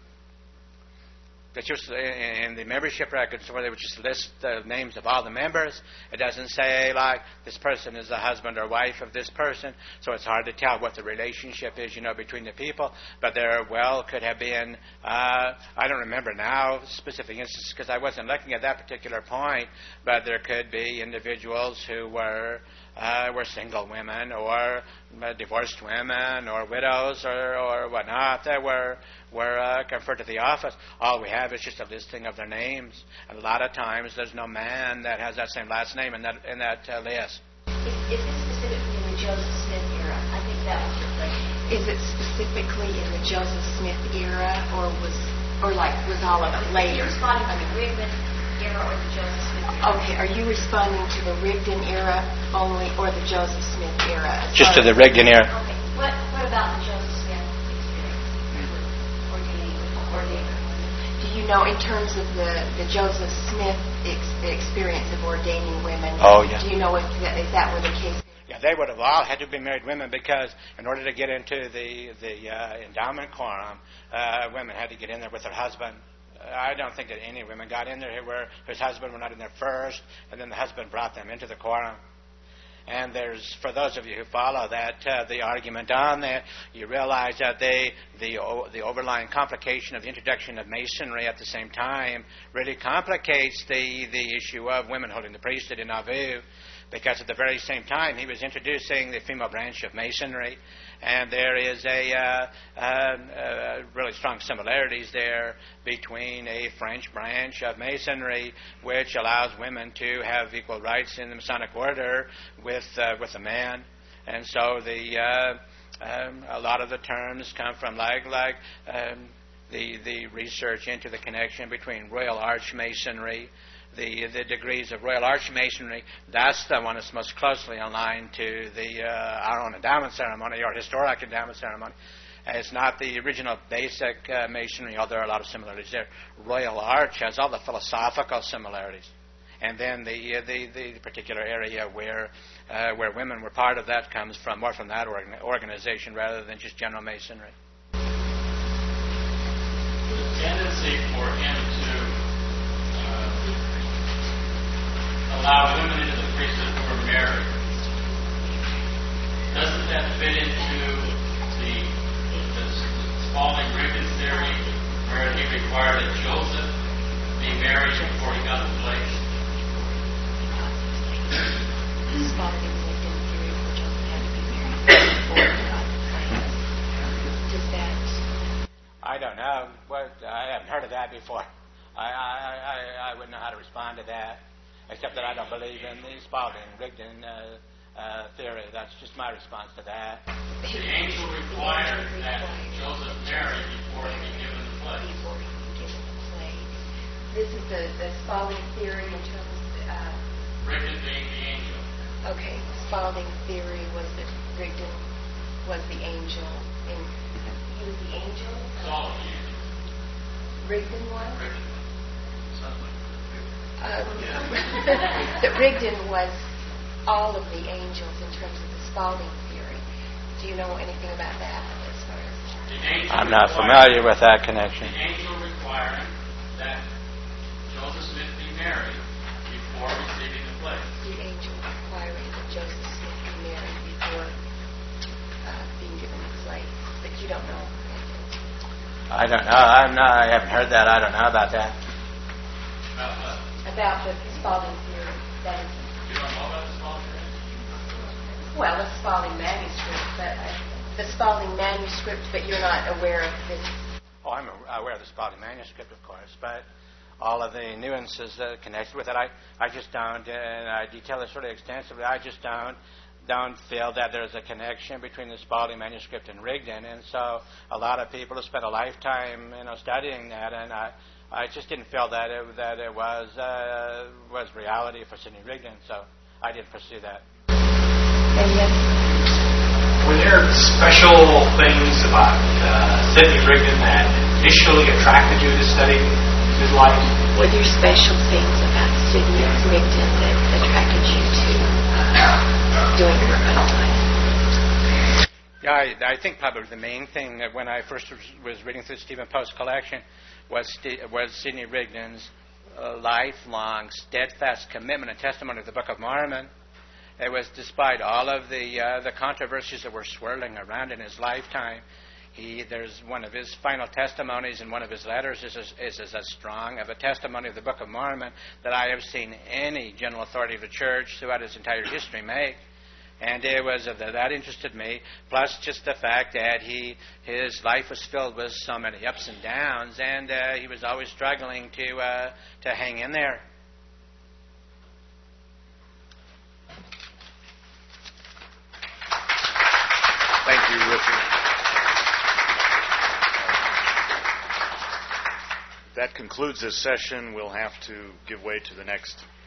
But just in the membership records where they would just list the names of all the members, it doesn't say, like, this person is the husband or wife of this person, so it's hard to tell what the relationship is, you know, between the people. But there, well, could have been, uh, I don't remember now specific instances because I wasn't looking at that particular point, but there could be individuals who were uh, were single women or uh, divorced women or widows or, or whatnot that were were uh, conferred to the office. All we have is just a listing of their names. And a lot of times there's no man that has that same last name in that in that uh, list. Is, is this specifically in the Joseph Smith era? I think that was your question. Is it specifically in the Joseph Smith era, or was, or like was all of it later? You're responding to the Rigdon era or the Joseph Smith era? Okay, are you responding to the Rigdon era only, or the Joseph Smith era? Just to the Rigdon era. Okay. What What about the Joseph Smith experience? Ordaining, ordaining. Do you know, in terms of the, the Joseph Smith ex- experience of ordaining women? Oh, yeah. Do you know if that, if that were the case? Yeah, they would have all had to be married women because in order to get into the the uh, endowment quorum, uh, women had to get in there with their husband. Uh, I don't think that any women got in there who were whose husband were not in there first, and then the husband brought them into the quorum. And there's, for those of you who follow that, uh, the argument on there, you realize that they, the the overlying complication of the introduction of Masonry at the same time really complicates the, the issue of women holding the priesthood in Nauvoo, because at the very same time he was introducing the female branch of Masonry, and there is a uh, uh, uh, really strong similarities there between a French branch of Masonry, which allows women to have equal rights in the Masonic order with uh, with a man, and so the uh, um, a lot of the terms come from like like um, the the research into the connection between Royal Arch Masonry. The, the degrees of Royal Arch Masonry, that's the one that's most closely aligned to the uh, our own endowment ceremony or historic endowment ceremony. Uh, it's not the original basic uh, Masonry, although there are a lot of similarities there. Royal Arch has all the philosophical similarities. And then the uh, the, the particular area where uh, where women were part of that comes from more from that organ- organization rather than just general Masonry. The tendency for him to allow women into the priesthood who are married, doesn't that fit into the, the Spalding Rigdon theory where he required that Joseph be married before he got the place? Spalding Rigdon theory where Joseph had to be married before he got the place. Does that... I don't know. What, I haven't heard of that before. I, I, I, I wouldn't know how to respond to that. Except that I don't believe in the Spalding Rigdon uh, uh, theory. That's just my response to that. The angel required that Joseph marry before he be given the place. Before he be given the place. This is the, the Spalding theory in terms of... Uh, Rigdon being the angel. okay, Spalding theory was that Rigdon was the angel. In, he was the angel? Saul the angel. Rigdon was? Rigdon. Um, that Rigdon was all of the angels in terms of the Spalding theory. Do you know anything about that as far as... I'm not familiar with that connection. The angel requiring that Joseph I don't know. I'm not, I haven't heard that. I don't know about that. About the Spalding theory. That is, You don't know about the Spalding theory? Well, the Spalding manuscript, but uh, the Spalding manuscript, but you're not aware of this. Oh, I'm aware of the Spalding manuscript, of course, but all of the nuances uh, connected with it, I, I just don't, and I detail this really extensively, I just don't don't feel that there's a connection between the Spalding manuscript and Rigdon, and so a lot of people have spent a lifetime, you know, studying that, and I, I just didn't feel that it, that it was uh, was reality for Sidney Rigdon, so I didn't pursue that. And yes, Were there special things about uh, Sidney Rigdon that initially attracted you to study his life? were there special things about Sidney Rigdon that attracted you to uh, doing your own life? Yeah, I, I think probably the main thing that when I first was, was reading through the Stephen Post collection was St- was Sidney Rigdon's uh, lifelong, steadfast commitment and testimony to the Book of Mormon. It was despite all of the uh, the controversies that were swirling around in his lifetime. He there's one of his final testimonies in one of his letters is as, is as strong of a testimony of the Book of Mormon that I have seen any general authority of the church throughout its entire history make. And it was uh, that, that interested me, plus just the fact that he his life was filled with so many ups and downs, and uh, he was always struggling to uh, to hang in there. Thank you, Richard. That concludes this session. We'll have to give way to the next